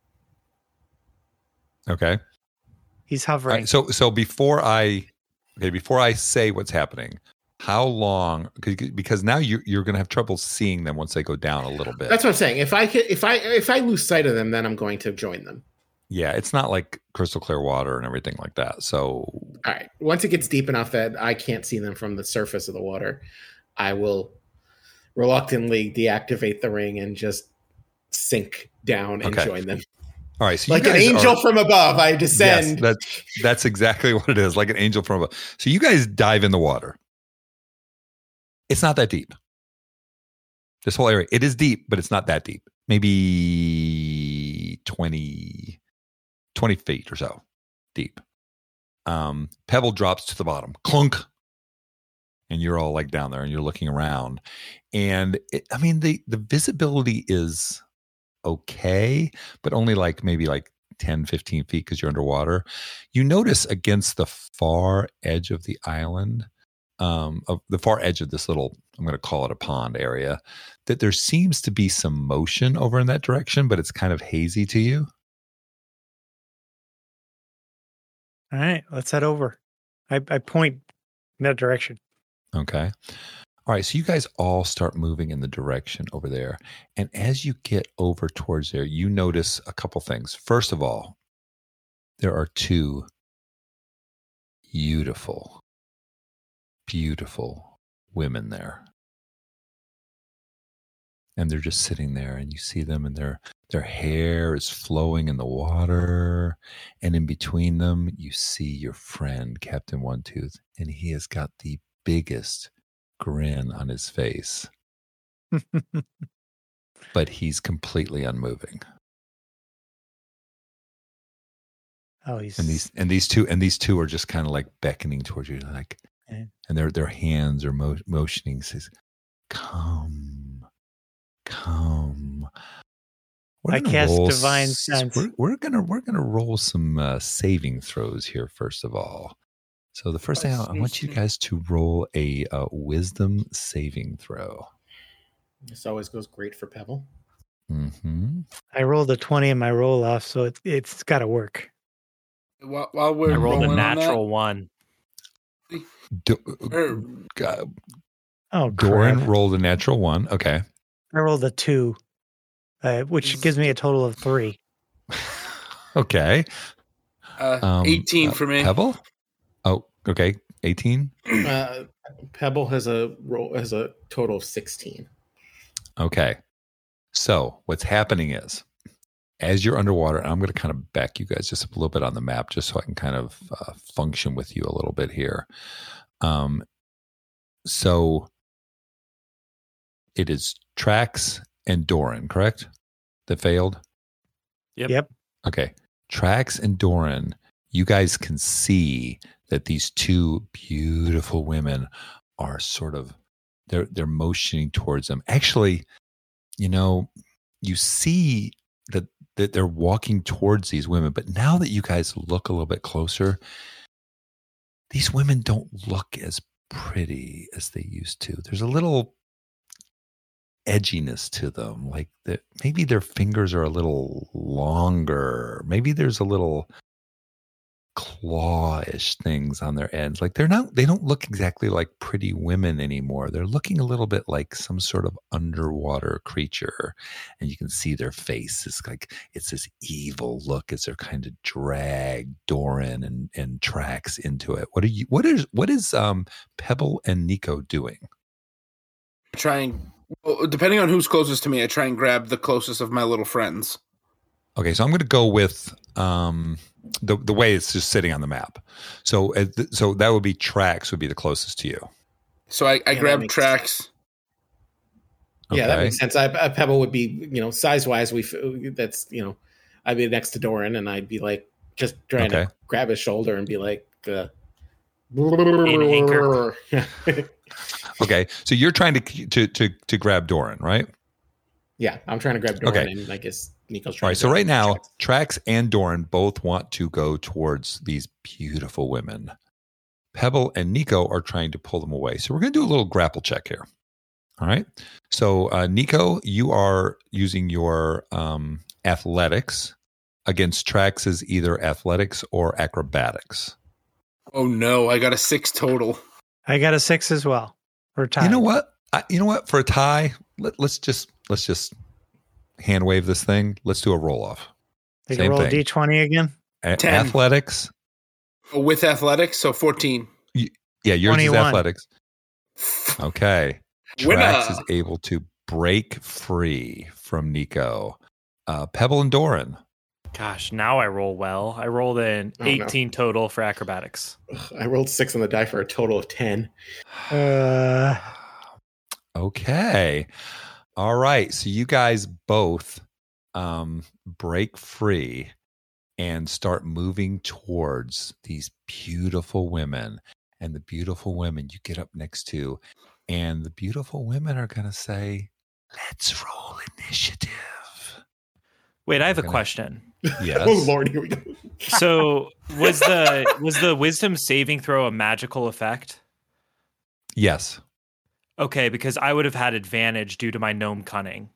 Okay. He's All hovering. right, so so before I okay before I say what's happening, how long? Because now you're you're going to have trouble seeing them once they go down a little bit. that's what I'm saying. If I can, if I if I lose sight of them, then I'm going to join them. Yeah, it's not like crystal clear water and everything like that. So All right. Once it gets deep enough that I can't see them from the surface of the water, I will reluctantly deactivate the ring and just sink down and Okay. join them. all right, so Like you an guys angel are, from above, I yes, descend. that's that's exactly what it is, like an angel from above. So you guys dive in the water. It's not that deep. This whole area, it is deep, but it's not that deep. Maybe twenty, twenty feet or so deep. Um, Pebble drops to the bottom, clunk, and you're all like down there, and you're looking around. And it, I mean, the the visibility is okay, but only like maybe like ten, fifteen feet because you're underwater. You notice against the far edge of the island, um, of the far edge of this little, I'm going to call it a pond area, that there seems to be some motion over in that direction, but it's kind of hazy to you. All right, let's head over. I, I point in that direction. Okay. All right. So you guys all start moving in the direction over there. And as you get over towards there, you notice a couple things. First of all, there are two beautiful, beautiful women there. And they're just sitting there, and you see them, and their their hair is flowing in the water. And in between them, you see your friend, Captain One Tooth, and he has got the biggest grin on his face, but he's completely unmoving. Oh, he's And these and these two and these two are just kind of like beckoning towards you, like, Yeah. and their their hands are mo- motioning, says, "Come, come." We're I gonna cast roll divine s- sense. We're, we're gonna we're gonna roll some uh, saving throws here first of all. So the first thing I, I want you guys to roll a uh, wisdom saving throw. This always goes great for Pebble. Mm-hmm. I rolled a twenty in my roll off, so it, it's got to work. While, while we're I rolled a rolling natural on one. Do, that, er, uh, Oh, Doran crap. rolled a natural one. Okay. I rolled a two, uh, which gives me a total of three. Okay. uh, Um, eighteen uh, for me. Pebble? Oh, okay. eighteen. Uh, Pebble has a roll has a total of sixteen. Okay. So what's happening is, as you're underwater, and I'm going to kind of back you guys just a little bit on the map, just so I can kind of uh, function with you a little bit here. Um, so it is Trax and Doran, correct? That failed? Yep. Yep. Okay. Trax and Doran, you guys can see that these two beautiful women are sort of they're they're motioning towards them. Actually, you know, you see that that they're walking towards these women, but now that you guys look a little bit closer, these women don't look as pretty as they used to. There's a little edginess to them, like that maybe their fingers are a little longer, maybe there's a little clawish things on their ends. Like they're not, they don't look exactly like pretty women anymore. They're looking a little bit like some sort of underwater creature. And you can see their face is like, it's this evil look as they're kind of drag Doran and, and Trax into it. What are you, what is, what is um, Pebble and Nico doing? Trying, well, depending on who's closest to me, I try and grab the closest of my little friends. Okay, so I'm going to go with um, the the way it's just sitting on the map. So, uh, th- so that would be Trax would be the closest to you. So I, I Yeah, grab that makes Trax. Yeah, that Okay. makes sense. I, a Pebble would be, you know, size wise, we f- that's you know, I'd be next to Doran, and I'd be like just trying Okay. to grab his shoulder and be like, uh, anchor. Okay, so you're trying to to to to grab Doran, right? yeah, I'm trying to grab Doran, Okay. and I guess Nico's All trying. right. to So grab right now, Trax. Trax and Doran both want to go towards these beautiful women. Pebble and Nico are trying to pull them away. So we're going to do a little grapple check here. All right. So uh, Nico, you are using your um, athletics against Trax's either athletics or acrobatics. Oh no, I got a six total. I got a six as well. We're tied. You know what? I, you know what? For a tie, let, let's just let's just hand wave this thing. Let's do a roll off. They Same can roll a thing. D twenty again. A- ten. athletics. Oh, with athletics, so fourteen. Yeah, yours twenty-one. is athletics. Okay. Winner. Trax is able to break free from Nico. Uh, Pebble and Doran. Gosh, now I roll well. I rolled an Oh, no. eighteen total for acrobatics. Ugh, I rolled six on the die for a total of ten. Uh, Okay. All right. So you guys both um, break free and start moving towards these beautiful women. And the beautiful women you get up next to, and the beautiful women are going to say, let's roll initiative. Wait, I have a Okay. question. Yes. Oh Lord, here we go. So was the was the wisdom saving throw a magical effect? Yes. Okay, because I would have had advantage due to my gnome cunning.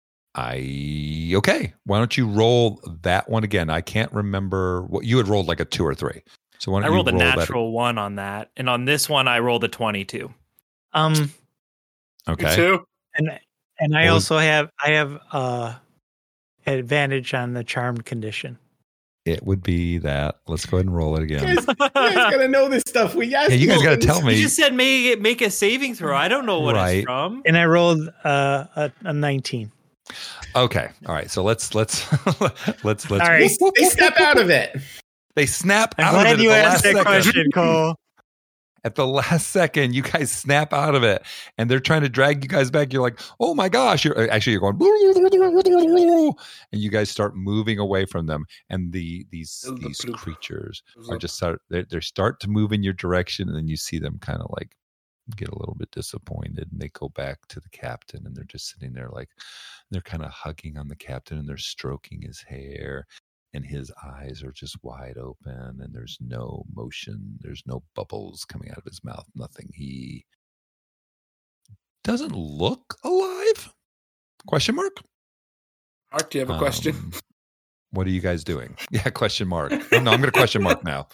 I okay. Why don't you roll that one again? I can't remember what you had rolled, like a two or three. So why don't I you rolled a roll that- natural one on that, and on this one I rolled a twenty-two. um, Okay. Two. and and I What was- also have I have uh advantage on the charmed condition. It would be that. Let's go ahead and roll it You again. guys, you guys gotta know this stuff. We asked Yeah, you guys got to this. tell You me. just said make it make a saving throw. I don't know what Right. it's from. And I rolled uh, a, a nineteen. Okay. All right. So let's let's let's let's. All right. They, they step out of it. They snap I'm out glad of it you at the asked last that second. question, Cole. At the last second, you guys snap out of it, and they're trying to drag you guys back. You're like, "Oh my gosh!" You're actually you're going, and you guys start moving away from them. And the these these creatures are just start they they start to move in your direction, and then you see them kind of like get a little bit disappointed, and they go back to the captain, and they're just sitting there like they're kind of hugging on the captain, and they're stroking his hair. And his eyes are just wide open, and there's no motion. There's no bubbles coming out of his mouth. Nothing. He doesn't look alive? Question mark? Mark, do you have a question? Um, what are you guys doing? Yeah, question mark. Oh, no, I'm going to question mark now.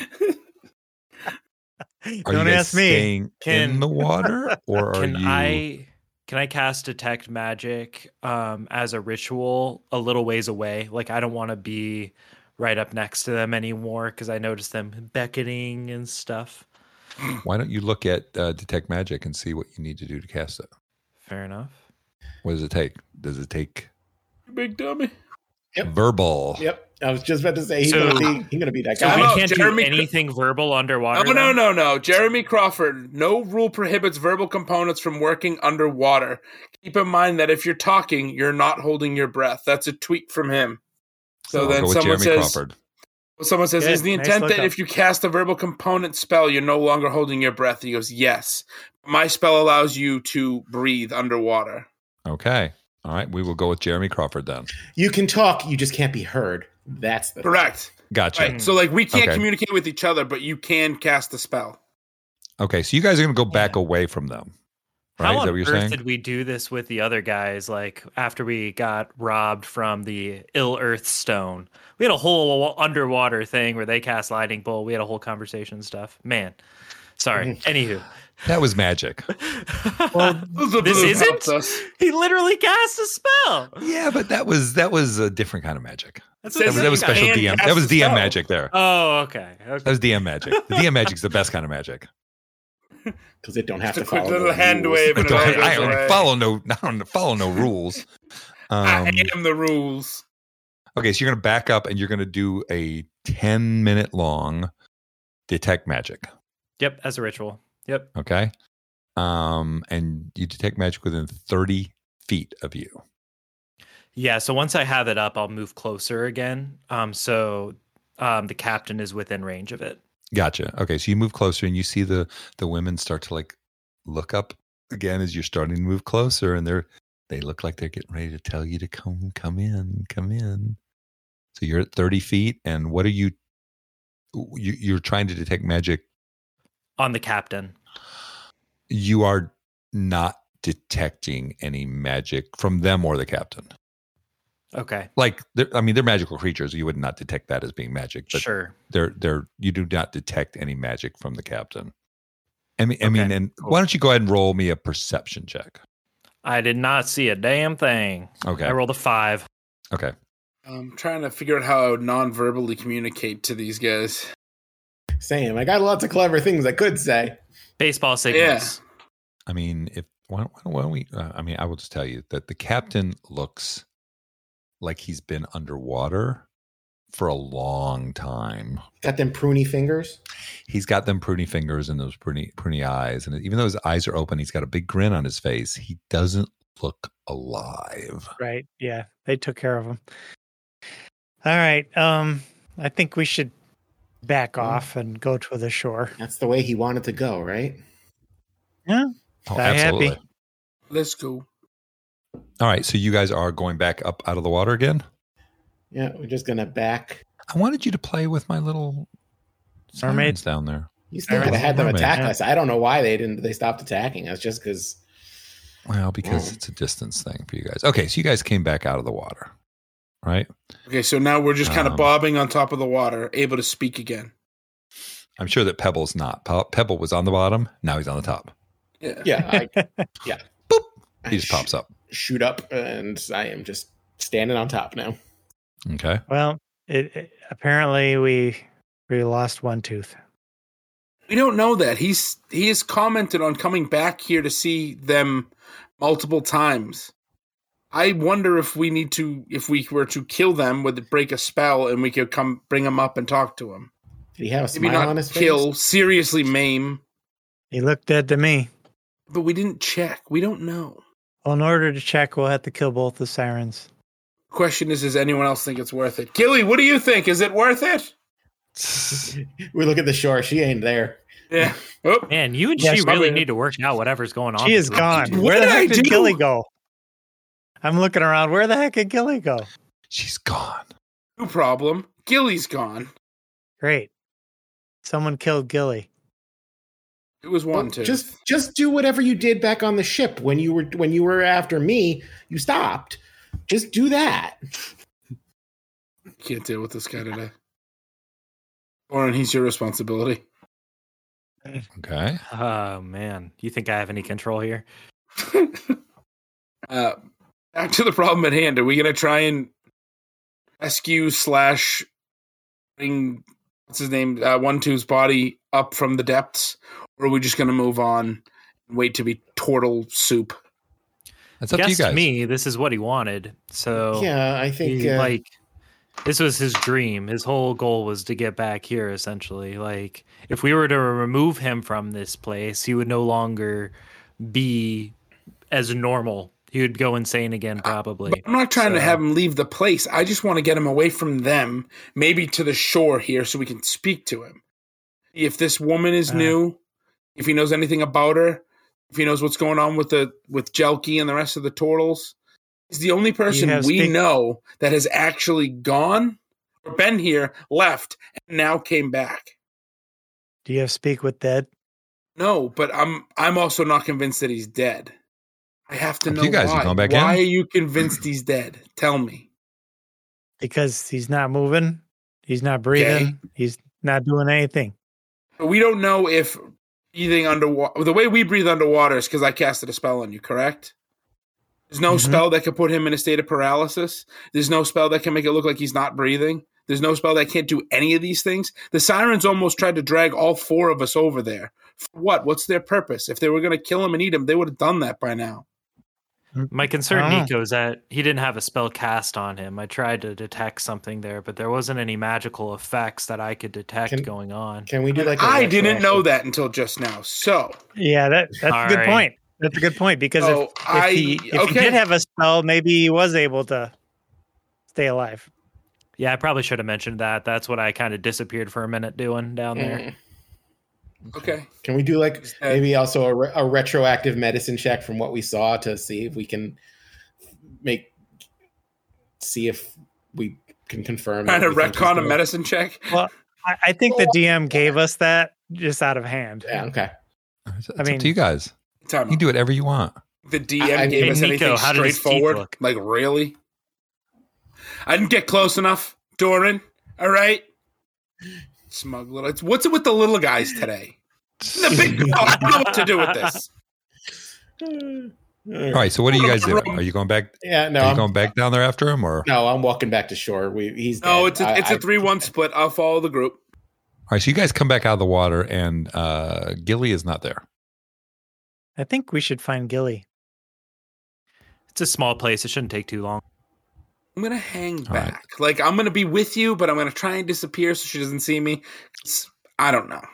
Are Don't you guys ask me. staying in Can- the water, or are Can you? I can I cast detect magic um, as a ritual a little ways away? Like I don't want to be right up next to them anymore because I noticed them beckoning and stuff. Why don't you look at uh, detect magic and see what you need to do to cast it? Fair enough. What does it take? Does it take Big dummy. Yep. verbal? Yep. I was just about to say he's So- gonna be he's gonna be that So I guy. we know, can't Jeremy- do anything verbal underwater. Oh, no, then? no, no. Jeremy Crawford, no rule prohibits verbal components from working underwater. Keep in mind that if you're talking, you're not holding your breath. That's a tweet from him. So I'll then go with someone Jeremy says, Crawford. someone says, Good. is the Nice intent look that up. if you cast a verbal component spell, you're no longer holding your breath? He goes, yes. My spell allows you to breathe underwater. Okay. All right. We will go with Jeremy Crawford then. You can talk, you just can't be heard. That's the Correct. Gotcha. Right. So, like, we can't Okay. communicate with each other, but you can cast the spell. Okay. So you guys are going to go back away from them. Right? How Is that on what you're earth saying? did we do this with the other guys? Like after we got robbed from the ill Earth Stone, we had a whole underwater thing where they cast lightning bolt. We had a whole conversation and stuff. Man, sorry. Anywho, That was magic. Well, this isn't. helped us. He literally cast a spell. Yeah, but that was that was a different kind of magic. That's Says That was, that was you special can D M. cast That was a D M spell. magic there. Oh, okay. That Okay. was D M magic. The D M magic's the best kind of magic. Because it don't have Just to a quick follow little the hand rules. wave I and it all don't, goes I don't away. follow no I don't follow no rules. I Um, am the rules. okay, so you're gonna back up and you're gonna do a ten minute long detect magic. Yep, as a ritual. Yep. Okay. Um, and you detect magic within thirty feet of you. Yeah. So once I have it up, I'll move closer again. Um. So, um, the captain is within range of it. Gotcha. Okay, so you move closer and you see the the women start to like look up again as you're starting to move closer, and they're they look like they're getting ready to tell you to come come in, come in. So you're at thirty feet, and what are you? you you're trying to detect magic. On the captain. You are not detecting any magic from them or the captain. Okay. Like, they're- I mean, they're magical creatures. You would not detect that as being magic, but Sure. they're they're you do not detect any magic from the captain. I mean, I Okay, mean, and cool. why don't you go ahead and roll me a perception check? I did not see a damn thing. Okay, I rolled a five. okay. I'm trying to figure out how I would non-verbally communicate to these guys. Same. I got lots of clever things I could say. Baseball signals. I mean, if why don't, why don't, why don't we? Uh, I mean, I will just tell you that the captain looks like he's been underwater for a long time. Got them pruny fingers. He's got them pruny fingers and those pruny pruny eyes, and even though his eyes are open, he's got a big grin on his face. He doesn't look alive. right. Yeah, they took care of him. All right. Um, I think we should back off and go to the shore. That's the way he wanted to go, right? Yeah. Oh, Die absolutely. happy. Let's go. All right, so you guys are going back up out of the water again. Yeah, we're just gonna back. I wanted you to play with my little Mermaid? sirens down there. You still Alright. could have had them Mermaid, attack yeah. us. I don't know why they didn't. They stopped attacking us just because. Well, because Oh. it's a distance thing for you guys. Okay, so you guys came back out of the water, right? Okay, so now we're just kind of Um, bobbing on top of the water, able to speak again. I'm sure that Pebble's not. Pe- Pebble was on the bottom. Now he's on the top. Yeah. Yeah, I, yeah. Boop. I He just sh- pops up. Shoot up, and I am just standing on top now. Okay. Well, it, it apparently we we lost one tooth. We don't know that. He's he has commented on coming back here to see them multiple times. I wonder if we need to if we were to kill them, would it break a spell and we could come bring him up and talk to him? Did he have a Maybe smile on not his kill, face? seriously maim. He looked dead to me. But we didn't check. We don't know. Well, in order to check, we'll have to kill both the sirens. Question is, does anyone else think it's worth it? Gilly, what do you think? Is it worth it? We look at the shore. She ain't there. Yeah. Oh, Man, you and Yeah, she she really probably- need to work out whatever's going on. She is between you gone. two. What Where the did I heck did do? Gilly go? I'm looking around. Where the heck did Gilly go? She's gone. no problem. Gilly's gone. Great. Someone killed Gilly. It was one Well, too. just just do whatever you did back on the ship when you were when you were after me. You stopped. Just do that. Can't deal with this guy today. Oren, he's your responsibility. Okay. Oh man, you think I have any control here? uh, back to the problem at hand. Are we going to try and rescue slash bring what's his name uh, One Two's body up from the depths, or are we just going to move on and wait to be turtle soup? That's up to you Guess guys. to me, this is what he wanted. So Yeah, I think he, uh, like this was his dream. His whole goal was to get back here. Essentially, like if we were to remove him from this place, he would no longer be as normal. He would go insane again, probably. But I'm not trying to So- have him leave the place. I just want to get him away from them, maybe to the shore here so we can speak to him. If this woman is Uh. new, if he knows anything about her, if he knows what's going on with the with Jelky and the rest of the turtles, he's the only person have we speak- know that has actually gone or been here, left, and now came back. Do you have speak with dead? No, but I'm I'm also not convinced that he's dead. I have to If know you guys are why. going back why in? are you convinced he's dead? Tell me. Because he's not moving, he's not breathing, Okay. he's not doing anything. But we don't know if breathing underwater. The way we breathe underwater is because I casted a spell on you. Correct? There's no Mhm. spell that can put him in a state of paralysis. There's no spell that can make it look like he's not breathing. There's no spell that can't do any of these things. The Sirens almost tried to drag all four of us over there. For what? What's their purpose? If they were going to kill him and eat him, they would have done that by now. My concern, I don't know. Nico, is that he didn't have a spell cast on him. I tried to detect something there, but there wasn't any magical effects that I could detect Can- going on. Can we do like? a I didn't know retroactive- that until just now. So, Yeah, that that's All a good right. point. That's a good point because So, if, if I- he if he okay. did have a spell, maybe he was able to stay alive. Yeah, I probably should have mentioned that. That's what I kind of disappeared for a minute doing down there. Mm. okay. Can we do like Is that- maybe also a, re- a retroactive medicine check from what we saw to see if we can make see if we can confirm Kind that of we think he's retcon a dead? medicine check. Well, I, I think the D M gave us that just out of hand. Yeah, okay. It's I mean- up to you guys. Time You can do whatever you want. The D I- I M gave mean- us Hey, anything Nico, how did his teeth straightforward. look? Like, really? I didn't get close enough, Doran. All right? Smug little. It's, what's it with the little guys today? The big. Oh, I don't know what to do with this. All right. So what are you guys doing? Are you going back? Yeah, no, Are you I'm, going back down there after him, or all no, I'm walking back to shore. We he's No, dead. it's a, I- it's a I- three one split. I'll follow the group. right? So you guys come back out of the water, and uh, Gilly is not there. I think we should find Gilly. It's a small place. It shouldn't take too long. I'm gonna hang All right. back. Like I'm gonna be with you, but I'm gonna try and disappear so she doesn't see me. It's- I don't know.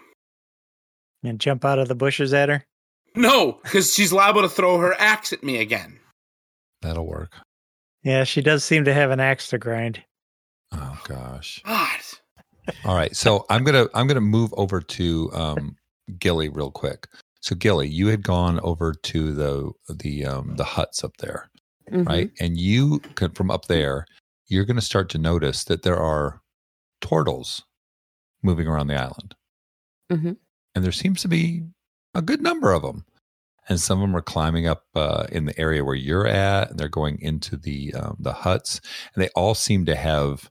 And jump out of the bushes at her. No, because she's liable to throw her axe at me again. That'll work. Yeah, she does seem to have an axe to grind. Oh gosh. God. All right. So I'm gonna I'm gonna move over to um, Gilly real quick. So Gilly, you had gone over to the the um, the huts up there, Mhm. right? And you could, from up there, you're going to start to notice that there are turtles moving around the island, Mhm. and there seems to be a good number of them. And some of them are climbing up uh, in the area where you're at, and they're going into the um, the huts, and they all seem to have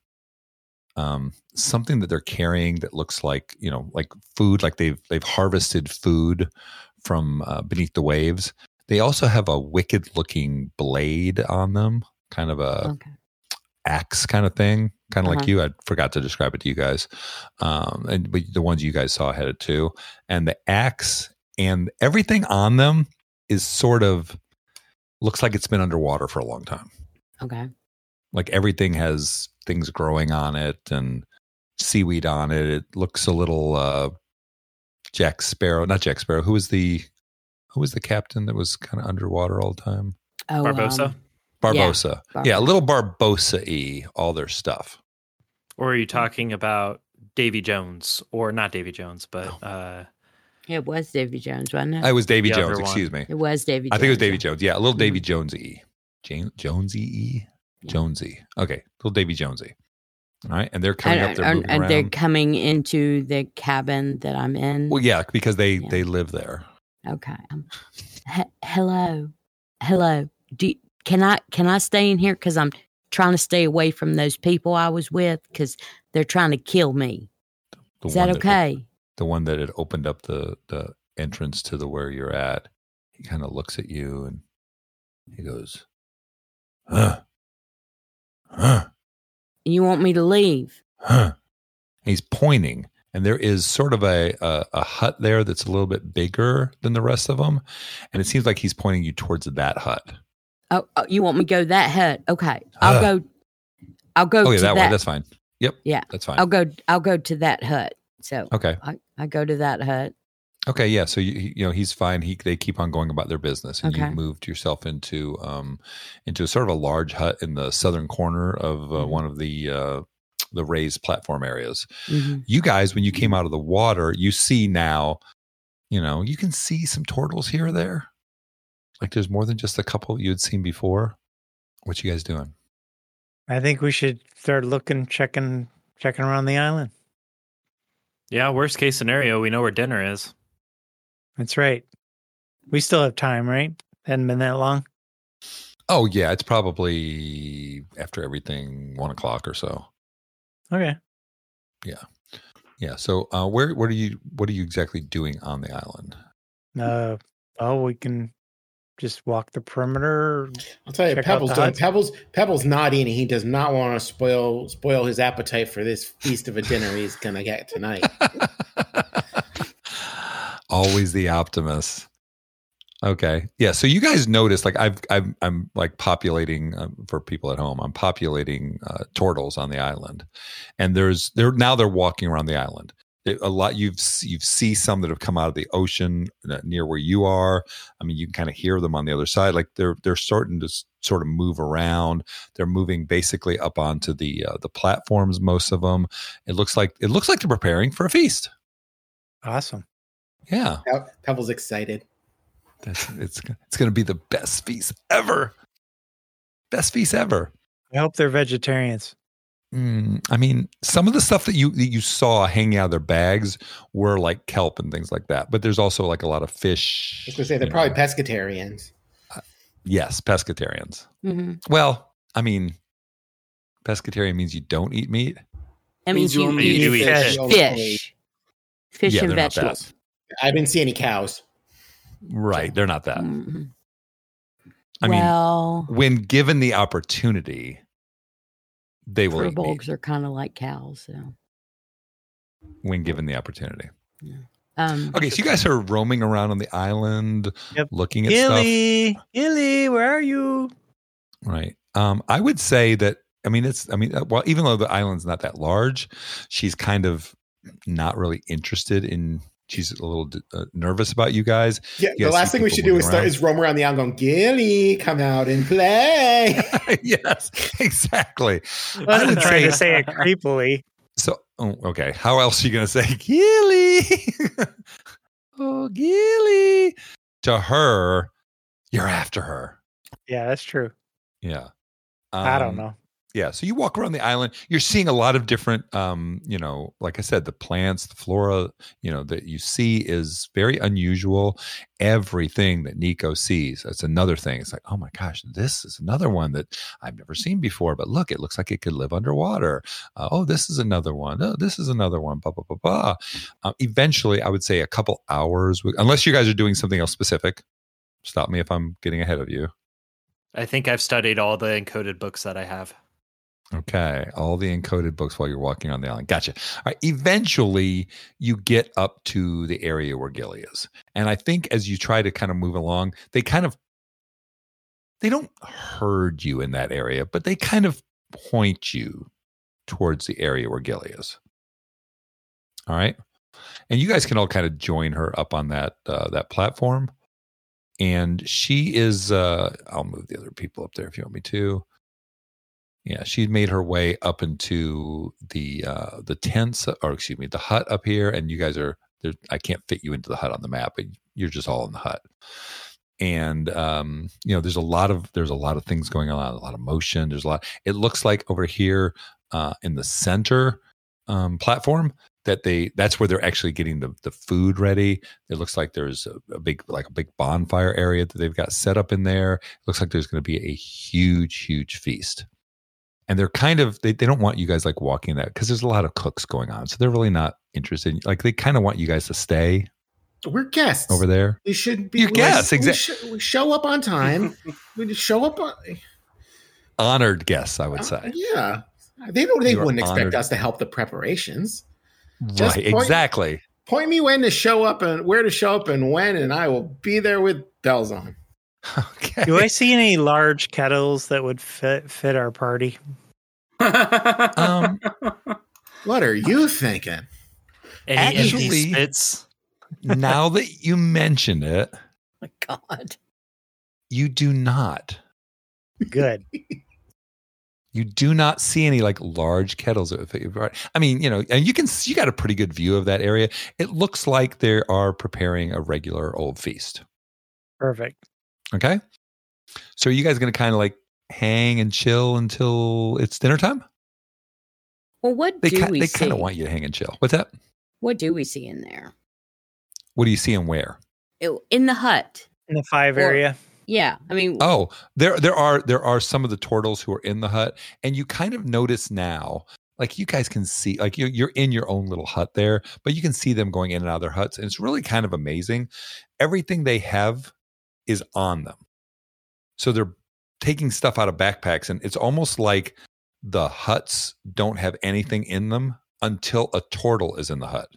um, something that they're carrying that looks like, you know, like food, like they've they've harvested food from uh, beneath the waves. They also have a wicked looking blade on them, kind of a Okay. axe kind of thing, kind of like Uh-huh. you. I forgot to describe it to you guys, um, and but the ones you guys saw had it too. And the axe and everything on them is sort of looks like it's been underwater for a long time. Okay. Like everything has things growing on it and seaweed on it. It looks a little uh, Jack Sparrow, not Jack Sparrow. Who was the who was the captain that was kind of underwater all the time? Oh, Barbosa? um, Barbosa. Yeah, Yeah, a little Barbosa-y, all their stuff. Or are you talking about Davy Jones? Or not Davy Jones, but uh, it was Davy Jones, wasn't it? I was Davy The Jones, other one. excuse me. it was Davy. I think it was Jones, Davy yeah. Jones. Yeah, a little Davy Mhm. Jonesy. Jane, Jonesy-y? Yeah. Jonesy. Okay, little Davy Jonesy. All right, and they're coming And, up, they're and- moving and around. they're coming into the cabin that I'm in. Well, yeah, because they Yeah. they live there. Okay. Um, he- hello, hello. Do can I can I stay in here? Because I'm trying to stay away from those people I was with because they're trying to kill me. The Is that one okay? the one that had opened up the the entrance to the where you're at. He kind of looks at you and he goes, "Huh, huh, You want me to leave? huh." And he's pointing, and there is sort of a, a a hut there that's a little bit bigger than the rest of them, and it seems like he's pointing you towards that hut. Oh, oh, you want me to go to that hut? Okay, I'll Uh. go. I'll go Oh yeah, to that, that. one. That's fine. Yep. Yeah. that's fine. I'll go. I'll go to that hut. So Okay. I, I go to that hut. Okay, yeah. So you you know he's fine. He they keep on going about their business, and Okay. you've moved yourself into um into sort of a large hut in the southern corner of uh, Mhm. one of the uh, the raised platform areas. Mhm. You guys, when you came out of the water, you see now, you know, you can see some turtles here or there. Like there's more than just a couple you had seen before. What you guys doing? I think we should start looking, checking, checking around the island. yeah, worst case scenario, we know where dinner is. That's right. We still have time, right? Hadn't been that long. Oh yeah, it's probably after everything one o'clock or so. Okay. Yeah, yeah. So uh, where what are you what are you exactly doing on the island? Uh, oh, we can just walk the perimeter. I'll tell you, check out Pebbles the doing, huts. Pebbles Pebbles naughty, and he does not want to spoil spoil his appetite for this feast of a dinner he's gonna get tonight. Always the optimist. Okay. Yeah. So you guys notice, like I've, I've I'm like populating uh, for people at home. I'm populating uh, turtles on the island, and there's they're now they're walking around the island. It, a lot you've you've see some that have come out of the ocean near where you are. I mean, you can kind of hear them on the other side. Like they're they're starting to s- sort of move around. They're moving basically up onto the uh, the platforms. Most of them. It looks like it looks like they're preparing for a feast. Awesome. Yeah. Pe- Pebbles excited. That's, it's it's going to be the best feast ever. Best feast ever. I hope they're vegetarians. Mm, I mean, some of the stuff that you that you saw hanging out of their bags were like kelp and things like that. But there's also like a lot of fish. I was gonna say they're you probably know. pescatarians. Yes, pescatarians. Mhm. Well, I mean, pescatarian means you don't eat meat. That means Means you you only eat eat fish. fish. You only Fish. Fish Yeah, and they're not that. vegetables. I didn't see any cows. Right, they're not that. Mhm. I mean, well, when given the opportunity, they will eat meat. furbolgs are kind of like cows. So. When given the opportunity. Um, Okay, so you guys are roaming around on the island, Yep. looking at stuff. Gilly, Gilly, where are you? Right. Um, I would say that, I mean, it's, I mean, uh, well, even though the island's not that large, she's kind of not really interested in, she's a little uh, nervous about you guys. Yeah, You the guys last see thing we people should do moving is start around? is roam around the island going, Gilly, come out and play. Yes, exactly. I I would wasn't trying say, to say it creepily. so, oh, okay. How else are you going to say, Gilly? Oh, Gilly. To her, you're after her. Yeah, that's true. Yeah. I don't Um, know. Yeah. So you walk around the island, you're seeing a lot of different, um, you know, like I said, the plants, the flora, you know, that you see is very unusual. Everything that Nico sees, that's another thing. It's like, oh my gosh, this is another one that I've never seen before, but look, it looks like it could live underwater. Uh, oh, this is another one. Oh, this is another one. Blah, blah, blah, blah. Uh, eventually, I would say a couple hours, with, unless you guys are doing something else specific. Stop me if I'm getting ahead of you. I think I've studied all the encoded books that I have. Okay, all the encoded books while you're walking on the island. Gotcha. All right. Eventually, you get up to the area where Gilly is, and I think as you try to kind of move along, they kind of they don't herd you in that area, but they kind of point you towards the area where Gilly is. All right, and you guys can all kind of join her up on that uh, that platform, and she is. Uh, I'll move the other people up there if you want me to. Yeah, she made her way up into the uh, the tents, or excuse me, the hut up here, and you guys are there. I can't fit you into the hut on the map, but you're just all in the hut. And um, you know, there's a lot of there's a lot of things going on, a lot of motion. There's a lot. It looks like over here uh, in the center um, platform that they that's where they're actually getting the the food ready. It looks like there's a, a big like a big bonfire area that they've got set up in there. It looks like there's going to be a huge, huge feast. And they're kind of, they, they don't want you guys like walking that because there's a lot of cooks going on. So they're really not interested. Like they kind of want you guys to stay We're guests over there. We should be You're guests, we, exact- sh- we show up on time. We just show up on Honored guests, I would uh, say. yeah. They don't they You are wouldn't expect honored. us to help the preparations. Just Right, point- exactly. Point me when to show up and where to show up and when, and I will be there with bells on. Okay. Do I see any large kettles that would fit fit our party? Um, What are you thinking? Any Actually- empty spits? now that you mention it, my God. you do not. Good. You do not see any like large kettles. I mean, you know, and you can you got a pretty good view of that area. It looks like they are preparing a regular old feast. Perfect. Okay. So are you guys going to kind of like hang and chill until it's dinner time? Well, what They do ki- we they see? kind of want you to hang and chill. What's that? What do we see in there? What do you see and where? in the hut. In the five Or- area. Yeah, I mean, Oh, there there are there are some of the turtles who are in the hut, and you kind of notice now, like you guys can see, like you're you're in your own little hut there, but you can see them going in and out of their huts, and it's really kind of amazing. Everything they have is on them, so they're taking stuff out of backpacks, and it's almost like the huts don't have anything in them until a turtle is in the hut.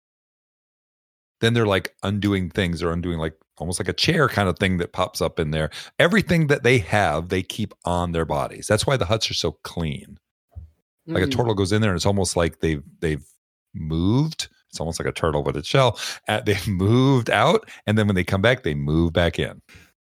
Then they're like undoing things, or undoing like almost like a chair kind of thing that pops up in there. Everything that they have, they keep on their bodies. That's why the huts are so clean. Like a mm, turtle goes in there and it's almost like they've they've moved. It's almost like a turtle with its shell. Uh, they've moved out, and then when they come back, they move back in.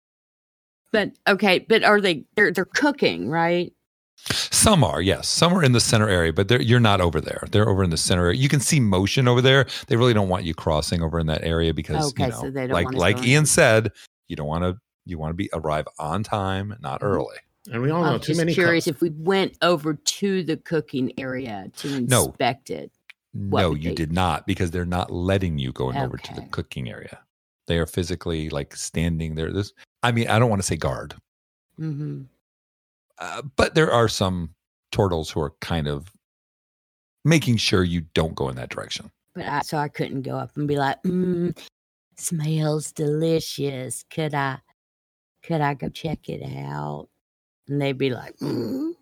but okay, but are they? They're they're cooking, right? Some are, yes. Some are in the center area, but they're, you're not over there. They're over in the center area. You can see motion over there. They really don't want you crossing over in that area because, Okay, you know, so they don't like want us like going Ian there. said, you don't want to you want to be arrive on time, not early. And we all I know was too just many. curious cups. if we went over to the cooking area to No. inspect it. What No, would you they- did not, because they're not letting you going over to the Okay. cooking area. They are physically like standing there. This, I mean, I don't want to say guard, Mm-hmm. uh, but there are some turtles who are kind of making sure you don't go in that direction. But I, so I couldn't go up and be like, mm, smells delicious. Could I, could I go check it out? And they'd be like, mm,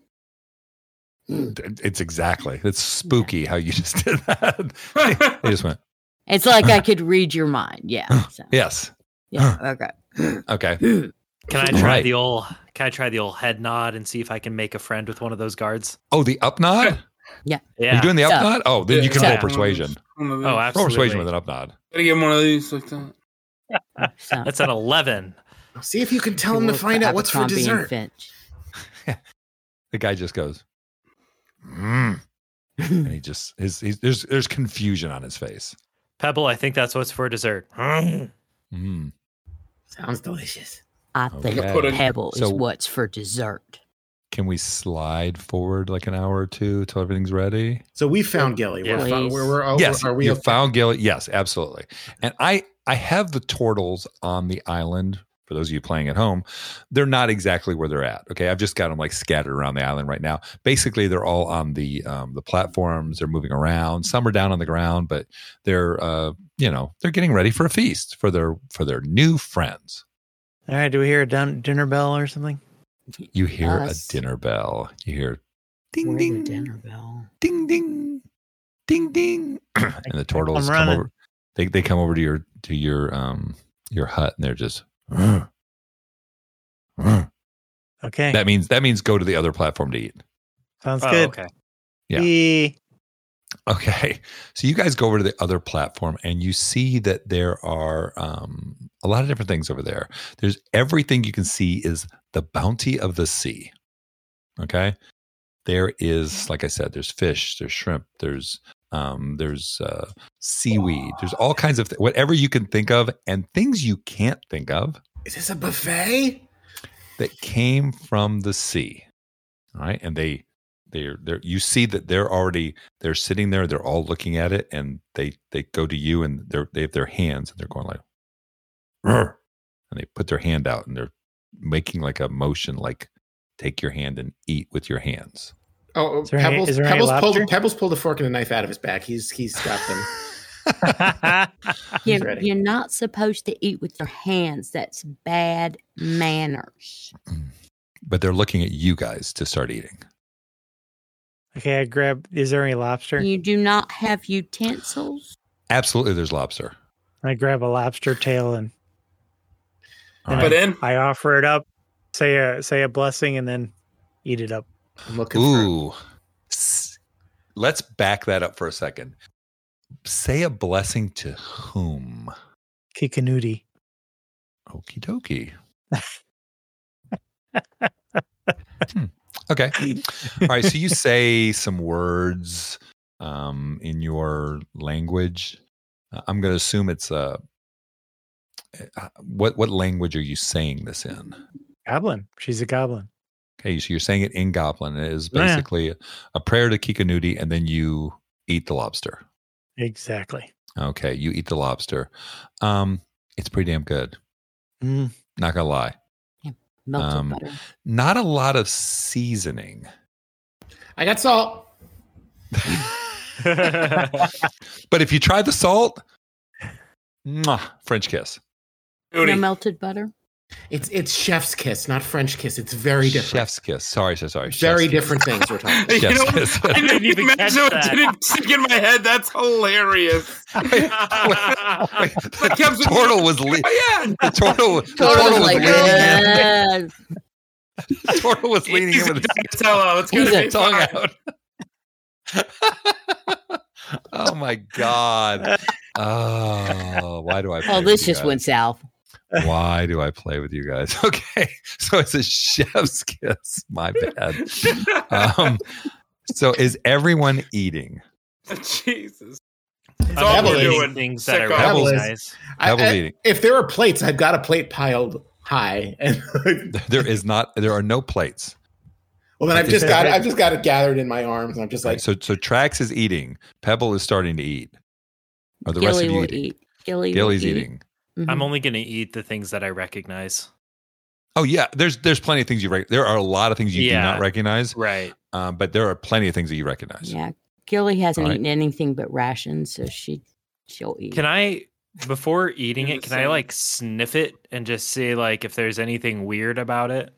mm. It's exactly. It's spooky how you just did that. They just went, It's like I could read your mind. Yeah. So, yes. yeah. Okay. Okay. Can I try Right. the old? Can I try the old head nod and see if I can make a friend with one of those guards? Oh, the up nod? Yeah. Are you doing the up So- nod? Oh, then you can Yeah. roll persuasion. One of these. Oh, Roll absolutely. persuasion with an up nod. Gotta give him one of these like that. So, That's an eleven. See if you can tell you him to work find out what's for Abercrombie and dessert. Finch. The guy just goes, mm. and he just his he's, there's there's confusion on his face. Pebble, I think that's what's for dessert. Mm. Sounds delicious. I think Okay. Pudding. Pebble So- is what's for dessert. Can we slide forward like an hour or two till everything's ready? So we found Gilly. Yeah. We're, fo- Please. we're, we're over, Yes, are we you okay? found Gilly. Yes, absolutely. And I I have the turtles on the island. For those of you playing at home, they're not exactly where they're at. Okay, I've just got them like scattered around the island right now. Basically, they're all on the um, the platforms. They're moving around. Some are down on the ground, but they're uh, you know they're getting ready for a feast for their for their new friends. All right. Do we hear a dun- dinner bell or something? You hear Us. a dinner bell. You hear ding We're the ding dinner bell. ding ding ding ding, and the turtles I'm come running. over. They they come over to your to your um your hut, and they're just. "Rrr, rrr." Okay. That means that means go to the other platform to eat. Sounds Oh, good. okay. Yeah. Yee. Okay, so you guys go over to the other platform, and you see that there are um, a lot of different things over there. There's everything you can see is the bounty of the sea. Okay, there is, like I said, there's fish, there's shrimp, there's um, there's uh, seaweed, there's all kinds of th- whatever you can think of, and things you can't think of Is this a buffet? that came from the sea. All right, and they they're they're you see that they're already they're sitting there, they're all looking at it, and they they go to you, and they're they have their hands, and they're going like, "Rrr," and they put their hand out, and they're making like a motion, like take your hand and eat with your hands. Oh, Is there any- Pebbles, is there any Pebbles, pulled, lobster? Pebbles pulled a fork and a knife out of his back. He's he's got them. You're, ready. you're not supposed to eat with your hands. That's bad manners. But they're looking at you guys to start eating. Okay. I grab. Is there any lobster? You do not have utensils. Absolutely, there's lobster. I grab a lobster tail and All Put right. in. I offer it up. Say a say a blessing and then eat it up. I'm looking for. Ooh, S- let's back that up for a second. Say a blessing to whom? Kikanuti. Okie dokie. Hmm. Okay. All right. So you say some words um, in your language. Uh, I'm going to assume it's uh, uh, what what language are you saying this in? Goblin. She's a goblin. Okay, so you're saying it in Goblin. It is Yeah. basically a, a prayer to Kikanuti, and then you eat the lobster. Exactly. Okay, you eat the lobster. Um, It's pretty damn good. Mm. Not gonna lie. Yeah, melted Um, butter. Not a lot of seasoning. I got salt. But if you try the salt, mwah, French kiss. No Duty. melted butter. It's it's chef's kiss, not French kiss. It's very different. Chef's kiss. Sorry, so sorry. very Chef's different things we're talking about. You Chef's know, kiss. I didn't even even catch it that. didn't stick in my head. That's hilarious. Wait, the But Kev's- turtle was le- Oh, yeah. the turtle, the Turtle's turtle was like, leaning in. "Yes." The turtle was leaning He's in a with his Donatello. It's He's gonna a be tongue fine. out. Oh my god! Oh, why do I? Play Oh, with this you just guys? went south. Why do I play with you guys? Okay, so it's a chef's kiss. My bad. Um, so is everyone eating? Jesus. I'm all not we're eating doing. things that I Sicko. Pebbles. recognize. I- Pebbles I- eating. If there are plates, I've got a plate piled high, and There is not. There are no plates. well, then I've just got I've just got it gathered in my arms, and I'm just like, Right, so so Trax is eating. Pebble is starting to eat. Are the rest Gilly of you will eating? eat. Gilly Gilly's will eat. eating. Mhm. I'm only going to eat the things that I recognize. Oh yeah, there's there's plenty of things you rec- there are a lot of things you Yeah. do not recognize, Right. um, but there are plenty of things that you recognize. Yeah, Gilly hasn't All right. eaten anything but rations, so she she'll eat. Can I, before eating You're it, the can I same. like sniff it and just see like if there's anything weird about it?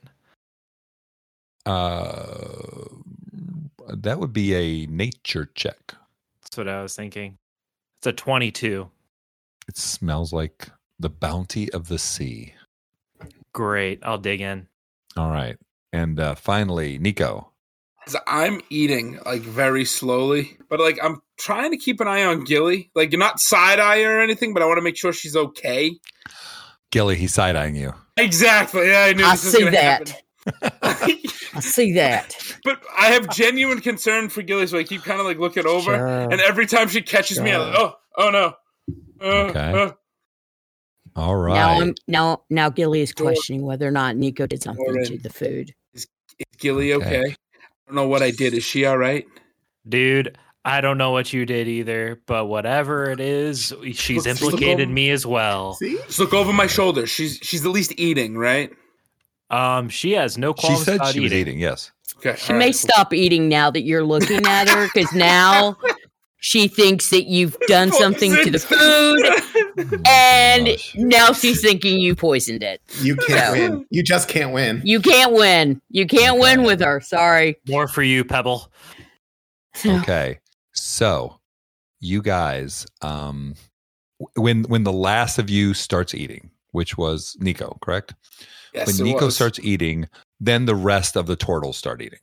Uh, that would be a nature check. That's what I was thinking. It's a twenty-two. It smells like the bounty of the sea. Great. I'll dig in. All right, and uh, finally, Nico. 'Cause I'm eating like very slowly, but like I'm trying to keep an eye on Gilly. Like, you're not side eye or anything, but I want to make sure she's okay. Gilly, he's side eyeing you. Exactly. Yeah, I knew I this was see gonna that. happen. I see that. But I have genuine concern for Gilly, so I keep kind of like looking over, Sure. and every time she catches me, I'm like, oh, oh no. Uh, Okay. uh. All right. Now, I'm, now, now Gilly is Dor- questioning whether or not Nico did something Doran. to the food. Is Gilly Okay. okay? I don't know what I did. Is she all right? Dude, I don't know what you did either, but whatever it is, she's Look- look implicated over- me as well. see, Just look over my shoulder. She's she's at least eating, right? Um, she has no she qualms said about she was eating. eating. Yes. Okay. She all may right. stop eating now that you're looking at her, because now she thinks that you've done something to the food, and Gosh. now she's thinking you poisoned it. you can't win. You just can't win. You can't win. You can't win with her. Sorry. More for you, Pebble. Okay. So, you guys, um, w- when when the last of you starts eating, which was Nico, correct? Yes, when it Nico was. starts eating, then the rest of the turtles start eating.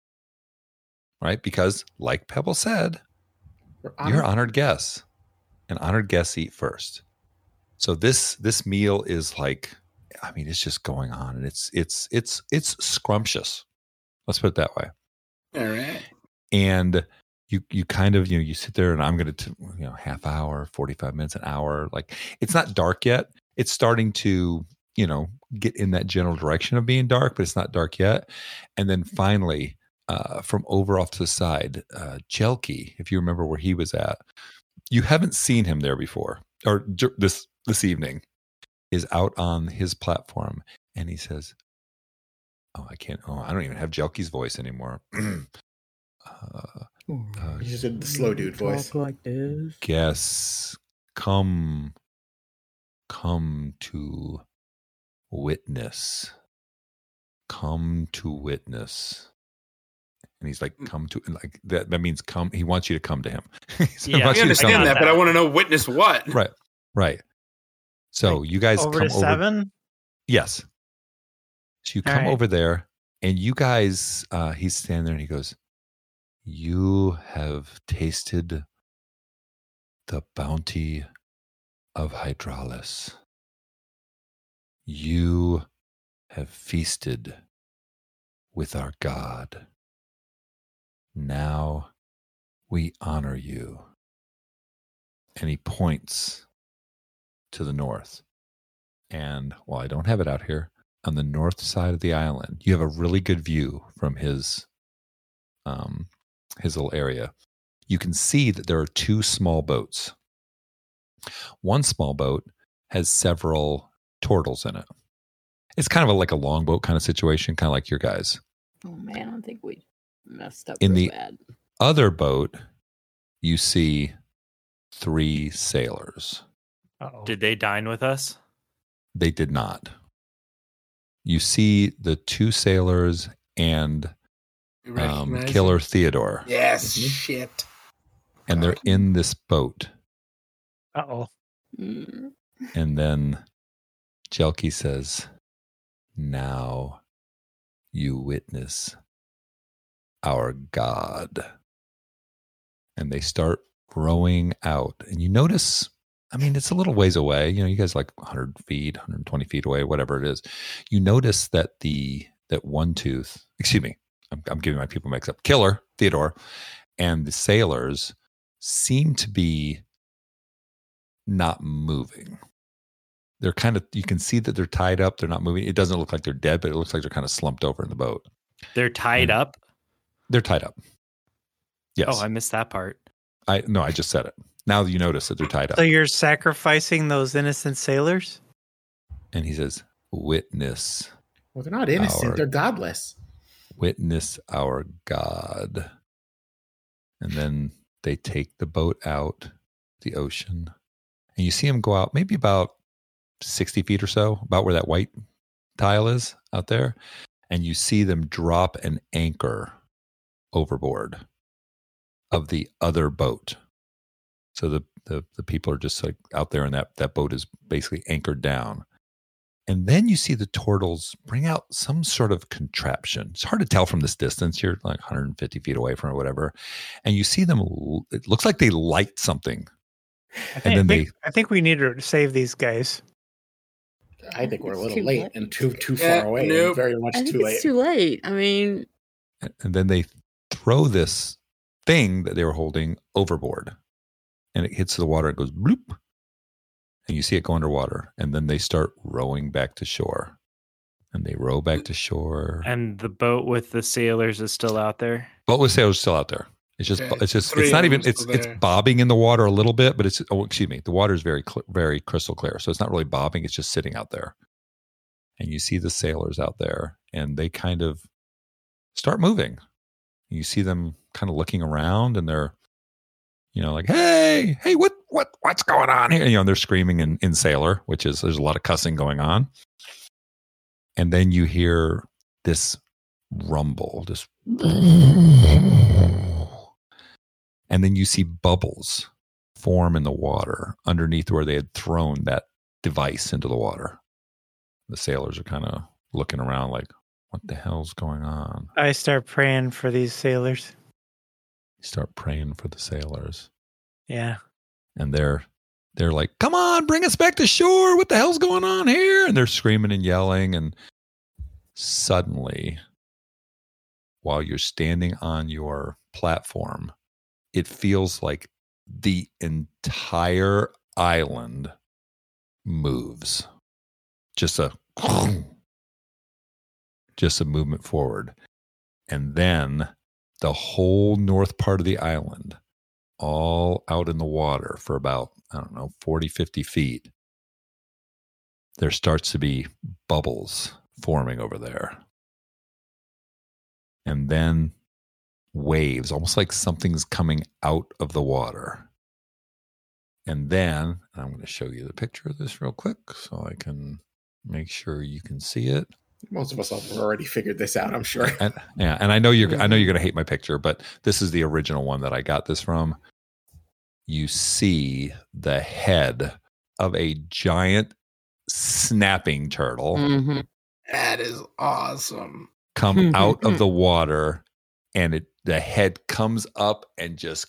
Right? Because, like Pebble said, you're honored guests, and honored guests eat first. So this this meal is like, I mean, it's just going on, and it's it's it's it's scrumptious. Let's put it that way. All right. And you you kind of you know you sit there, and I'm going to you know half hour, forty-five minutes, an hour. Like, it's not dark yet. It's starting to you know get in that general direction of being dark, but it's not dark yet. And then finally, uh, from over off to the side, uh, Jelky, if you remember where he was at, you haven't seen him there before, or j- this this evening, is out on his platform, and he says, "Oh, I can't. Oh, I don't even have Jelky's voice anymore." uh, uh, He just did the slow dude voice. like this. guess come come to witness come to witness and he's like come to like that that means come he wants you to come to him. He Yeah, wants I you to come understand to that, him. but I want to know witness what. right right so you guys Over come to over seven. yes so you All come right. over there, and you guys uh he's standing there, and he goes, "You have tasted the bounty of Hydralis. You have feasted with our God. Now we honor you." And he points to the north. And while I don't have it out here, on the north side of the island, you have a really good view from his um his little area. You can see that there are two small boats. One small boat has several turtles in it. It's kind of a, like a longboat kind of situation, kind of like your guys. Oh man, I think we messed up In real the bad. other boat, you see three sailors. Uh-oh. Did they dine with us? They did not. You see the two sailors and You um, recognize Killer him? Theodore, Yes, shit. and they're in this boat. Uh-oh. Mm. And then Jelky says, "Now you witness our God." And they start rowing out. And you notice, I mean, it's a little ways away. You know, you guys are like one hundred feet, one hundred twenty feet away, whatever it is. You notice that the that one tooth, excuse me, I'm, I'm giving my people mixed up. Killer, Theodore, and the sailors seem to be not moving. They're kind of, you can see that they're tied up. They're not moving. It doesn't look like they're dead, but it looks like they're kind of slumped over in the boat. They're tied And- up. They're tied up. Yes. Oh, I missed that part. I no, I just said it. Now you notice that they're tied up. So you're sacrificing those innocent sailors? And he says, "Witness, Well, they're not innocent. Our- They're godless. witness our God." And then they take the boat out the ocean, and you see them go out maybe about sixty feet or so, about where that white tile is out there, and you see them drop an anchor overboard of the other boat. So the, the the people are just like out there, and that that boat is basically anchored down. And then you see the turtles bring out some sort of contraption. It's hard to tell from this distance. You're like one hundred fifty feet away from it, or whatever. And you see them, it looks like they light something. I think, And then I think, they- I think we need to save these guys. I think we're a It's little too late late. and too too Yeah, far away. nope. And very much I think too late. it's too late. I mean, And then they throw this thing that they were holding overboard. And it hits the water. It goes bloop. And you see it go underwater. And then they start rowing back to shore. And they row back to shore. And the boat with the sailors is still out there. Boat with sailors still out there. It's just, Okay, it's just, three it's not of even, them it's, still it's there. bobbing in the water a little bit, but it's, oh, excuse me, the water is very, cl- very crystal clear. So it's not really bobbing. It's just sitting out there. And you see the sailors out there, and they kind of start moving. You see them kind of looking around, and they're, you know, like, hey, hey, what, what, what's going on here? You know, and they're screaming in, in sailor, which is, there's a lot of cussing going on. And then you hear this rumble, this, and then you see bubbles form in the water underneath where they had thrown that device into the water. The sailors are kind of looking around like, what the hell's going on? I start praying for these sailors. You start praying for the sailors. Yeah. And they're they're like, come on, bring us back to shore. What the hell's going on here? And they're screaming and yelling. And suddenly, while you're standing on your platform, it feels like the entire island moves. Just a just a movement forward. And then the whole north part of the island, all out in the water for about, I don't know, forty, fifty feet, there starts to be bubbles forming over there. And then waves, almost like something's coming out of the water. And then, and I'm going to show you the picture of this real quick so I can make sure you can see it. Most of us have already figured this out, I'm sure. And yeah, and I know you're I know you're going to hate my picture, but this is the original one that I got this from. You see the head of a giant snapping turtle mhm. That is awesome. come out of the water, and it the head comes up and just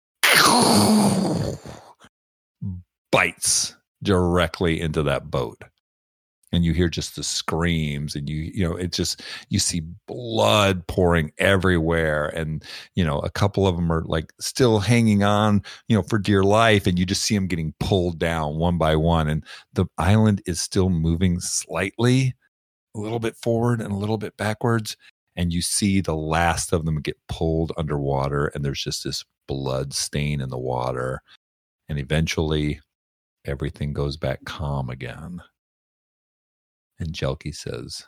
bites directly into that boat. And you hear just the screams, and you you know it just you see blood pouring everywhere, and you know a couple of them are like still hanging on, you know, for dear life, and you just see them getting pulled down one by one, and the island is still moving slightly, a little bit forward and a little bit backwards, and you see the last of them get pulled underwater, and there's just this blood stain in the water, and eventually everything goes back calm again. And Jelki says,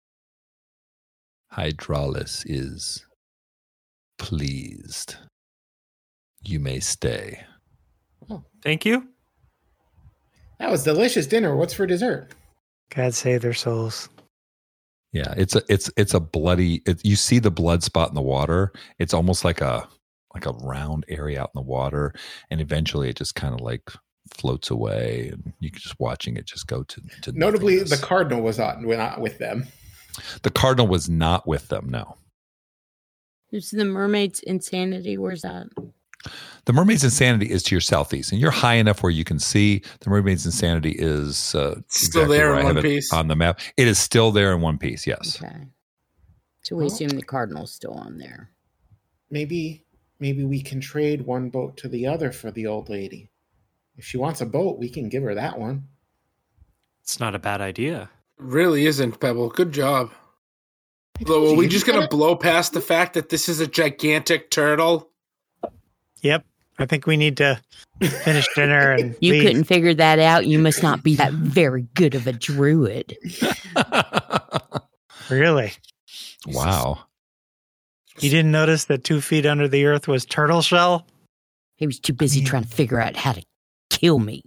Hydraulis is pleased. You may stay. Oh, Thank you. that was delicious dinner. What's for dessert? God save their souls. Yeah, it's a it's it's a bloody. It, you see the blood spot in the water. It's almost like a like a round area out in the water, and eventually it just kind of like floats away, and you can just watching it just go to. to Notably, nothingness. the cardinal was not, not with them. The cardinal was not with them. No, It's the mermaid's insanity. Where's that? the mermaid's insanity is to your southeast, and you're high enough where you can see. The mermaid's insanity is uh, Still exactly there where in I have one it piece? on the map. It is still there in one piece. Yes. Okay. So we Well- assume the cardinal's still on there. Maybe, maybe we can trade one boat to the other for the old lady. If she wants a boat, we can give her that one. It's not a bad idea. Really isn't, Pebble. Good job. I Although, told are you, we you just going to gotta- blow past the fact that this is a gigantic turtle? Yep. I think we need to finish dinner and You leave. couldn't figure that out. You must not be that very good of a druid. Really? Wow. You didn't notice that two feet under the earth was turtle shell? He was too busy mean- trying to figure out how to kill me.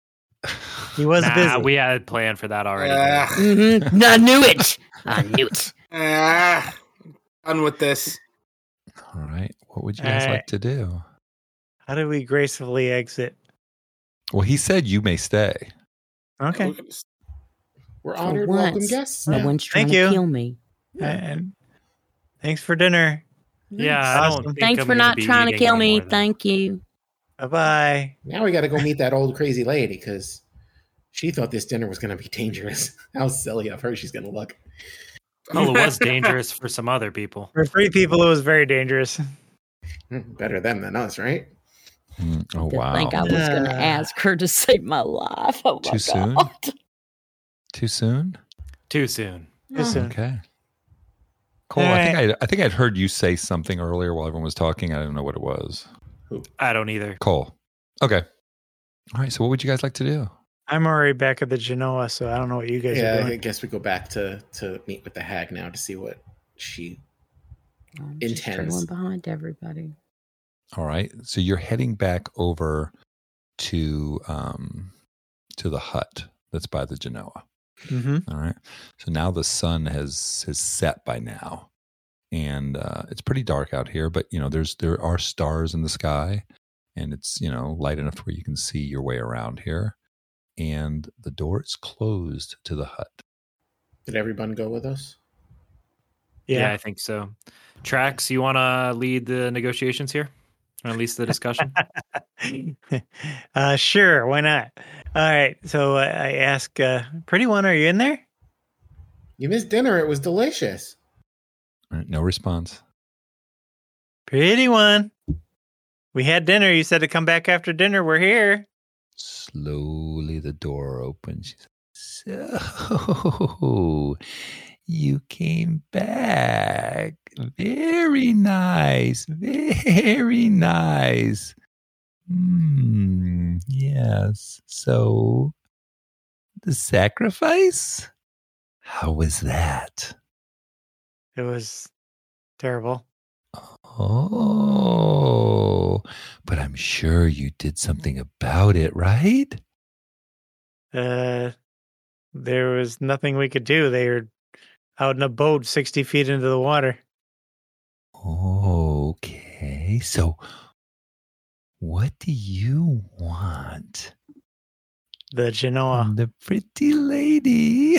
He was nah, busy. we had a plan for that already. Ah, Mm-hmm. I knew it. I knew it. ah, done with this. All right. What would you guys Uh, like to do? How do we gracefully exit? Well, he said you may stay. Okay. We're For honored, welcome once, guests. No Yeah. one's trying Thank to you. kill me. And thanks for dinner. Yeah, I don't Awesome. think Thanks I'm for gonna not be trying to eating kill me. anymore, though. Thank you. Bye bye. Now we got to go meet that old crazy lady because she thought this dinner was going to be dangerous. How silly of her she's going to look. Well, it was dangerous for some other people. For three people, it was very dangerous. Hmm, Better them than us, right? Mm, oh, To wow. think I was going to Uh. ask her to save my life. Oh my Too soon? God. Too soon? Too soon. Too soon. Okay. Cole, All I think I, I think I'd heard you say something earlier while everyone was talking. I didn't know what it was. I don't either. Cole. Okay. All right. So what would you guys like to do? I'm already back at the Genoa, so I don't know what you guys Yeah, are I doing. guess we go back to to meet with the hag now to see what she. I'm just Intense. trailing behind everybody. All right. So you're heading back over to um to the hut that's by the Genoa. hmm All right. So now the sun has has set by now, and uh, it's pretty dark out here. But you know, there's there are stars in the sky, and it's you know light enough where you can see your way around here. And the door is closed to the hut. Did everyone go with us? Yeah, Yeah. I think so. Trax, you want to lead the negotiations here? Or at least the discussion? uh, sure, why not? All right, so uh, I ask, uh, Pretty One, are you in there? You missed dinner. It was delicious. All right, no response. Pretty One, we had dinner. You said to come back after dinner. We're here. Slowly, the door opens. She says, So you came back. Very nice. Very nice. Hmm. Yes. So, the sacrifice? How was that? It was terrible. Oh, but I'm sure you did something about it, right? Uh, there was nothing we could do. They were out in a boat sixty feet into the water. Okay, so what do you want? The Genoa. From the pretty lady.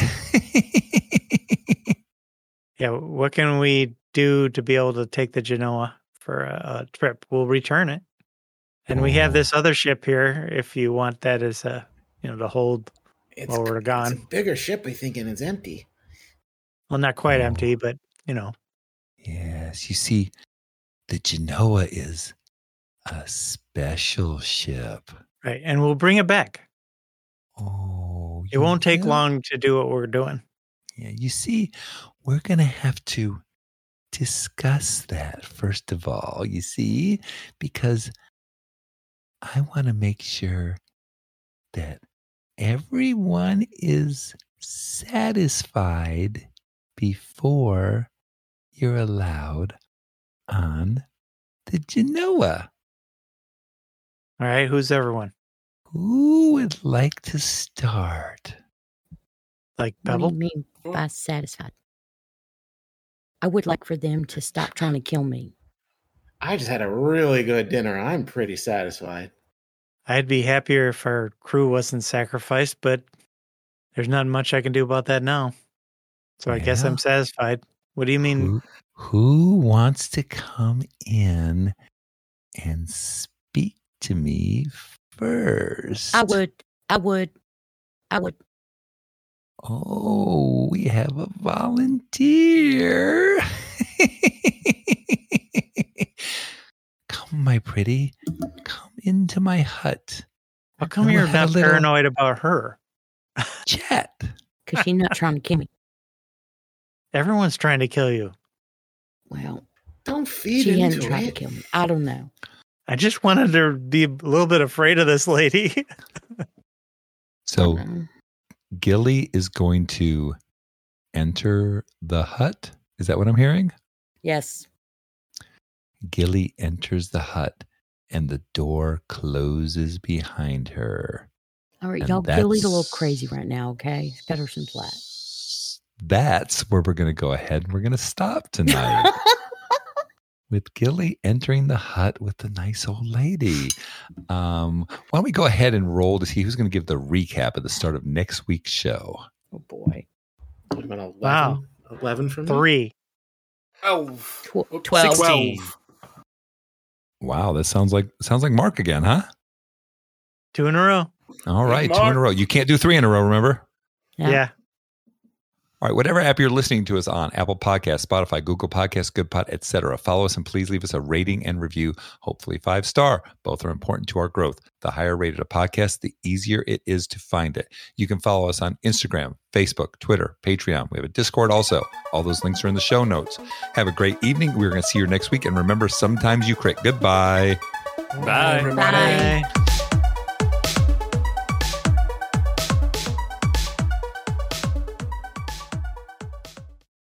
Yeah, what can we do to be able to take the Genoa for a, a trip? We'll return it. And we have Oh. this other ship here if you want that as a, you know, to hold. It's, Well, we're it's gone. a bigger ship, I think, and it's empty. Well, not quite Oh. empty, but, you know. Yes, you see, the Genoa is a special ship. Right. And we'll bring it back. Oh, It won't take will? long to do what we're doing. Yeah, you see, we're going to have to discuss that first of all, you see, because I want to make sure that everyone is satisfied before you're allowed on the Genoa. All right, who's everyone? Who would like to start? Like What do Pebble? you mean by satisfied? I would like for them to stop trying to kill me. I just had a really good dinner. I'm pretty satisfied. I'd be happier if our crew wasn't sacrificed, but there's not much I can do about that now. So I guess I'm Well, satisfied. What do you mean? Who, who wants to come in and speak to me first? I would, I would, I would. Oh, we have a volunteer. Come, my pretty. Come into my hut. How come We'll you're have a not little paranoid about her? Chat. Because she's not trying to kill me. Everyone's trying to kill you. Well, Don't feed she into hadn't tried to it. kill me. I don't know. I just wanted to be a little bit afraid of this lady. So I don't know. Gilly is going to enter the hut. Is that what I'm hearing? Yes. Gilly enters the hut and the door closes behind her. All right, And y'all. Gilly's a little that's- crazy right now. Okay, cut her some slack. That's where we're going to go ahead and we're going to stop tonight with Gilly entering the hut with the nice old lady. Um, why don't we go ahead and roll to see who's going to give the recap at the start of next week's show? Oh boy. I'm an eleven, Wow. eleven from me. Three. Twelve. Tw- Oops, twelve. Sixteen. Wow, this sounds like sounds like Mark again, huh? Two in a row. All right, two in Mark. a row. You can't do three in a row, remember? Yeah. Yeah. All right, whatever app you're listening to us on, Apple Podcasts, Spotify, Google Podcasts, GoodPod, et cetera. Follow us and please leave us a rating and review, hopefully five star. Both are important to our growth. The higher rated a podcast, the easier it is to find it. You can follow us on Instagram, Facebook, Twitter, Patreon. We have a Discord also. All those links are in the show notes. Have a great evening. We're going to see you next week. And remember, sometimes you crit. Goodbye. Bye. Everybody. Bye. Bye.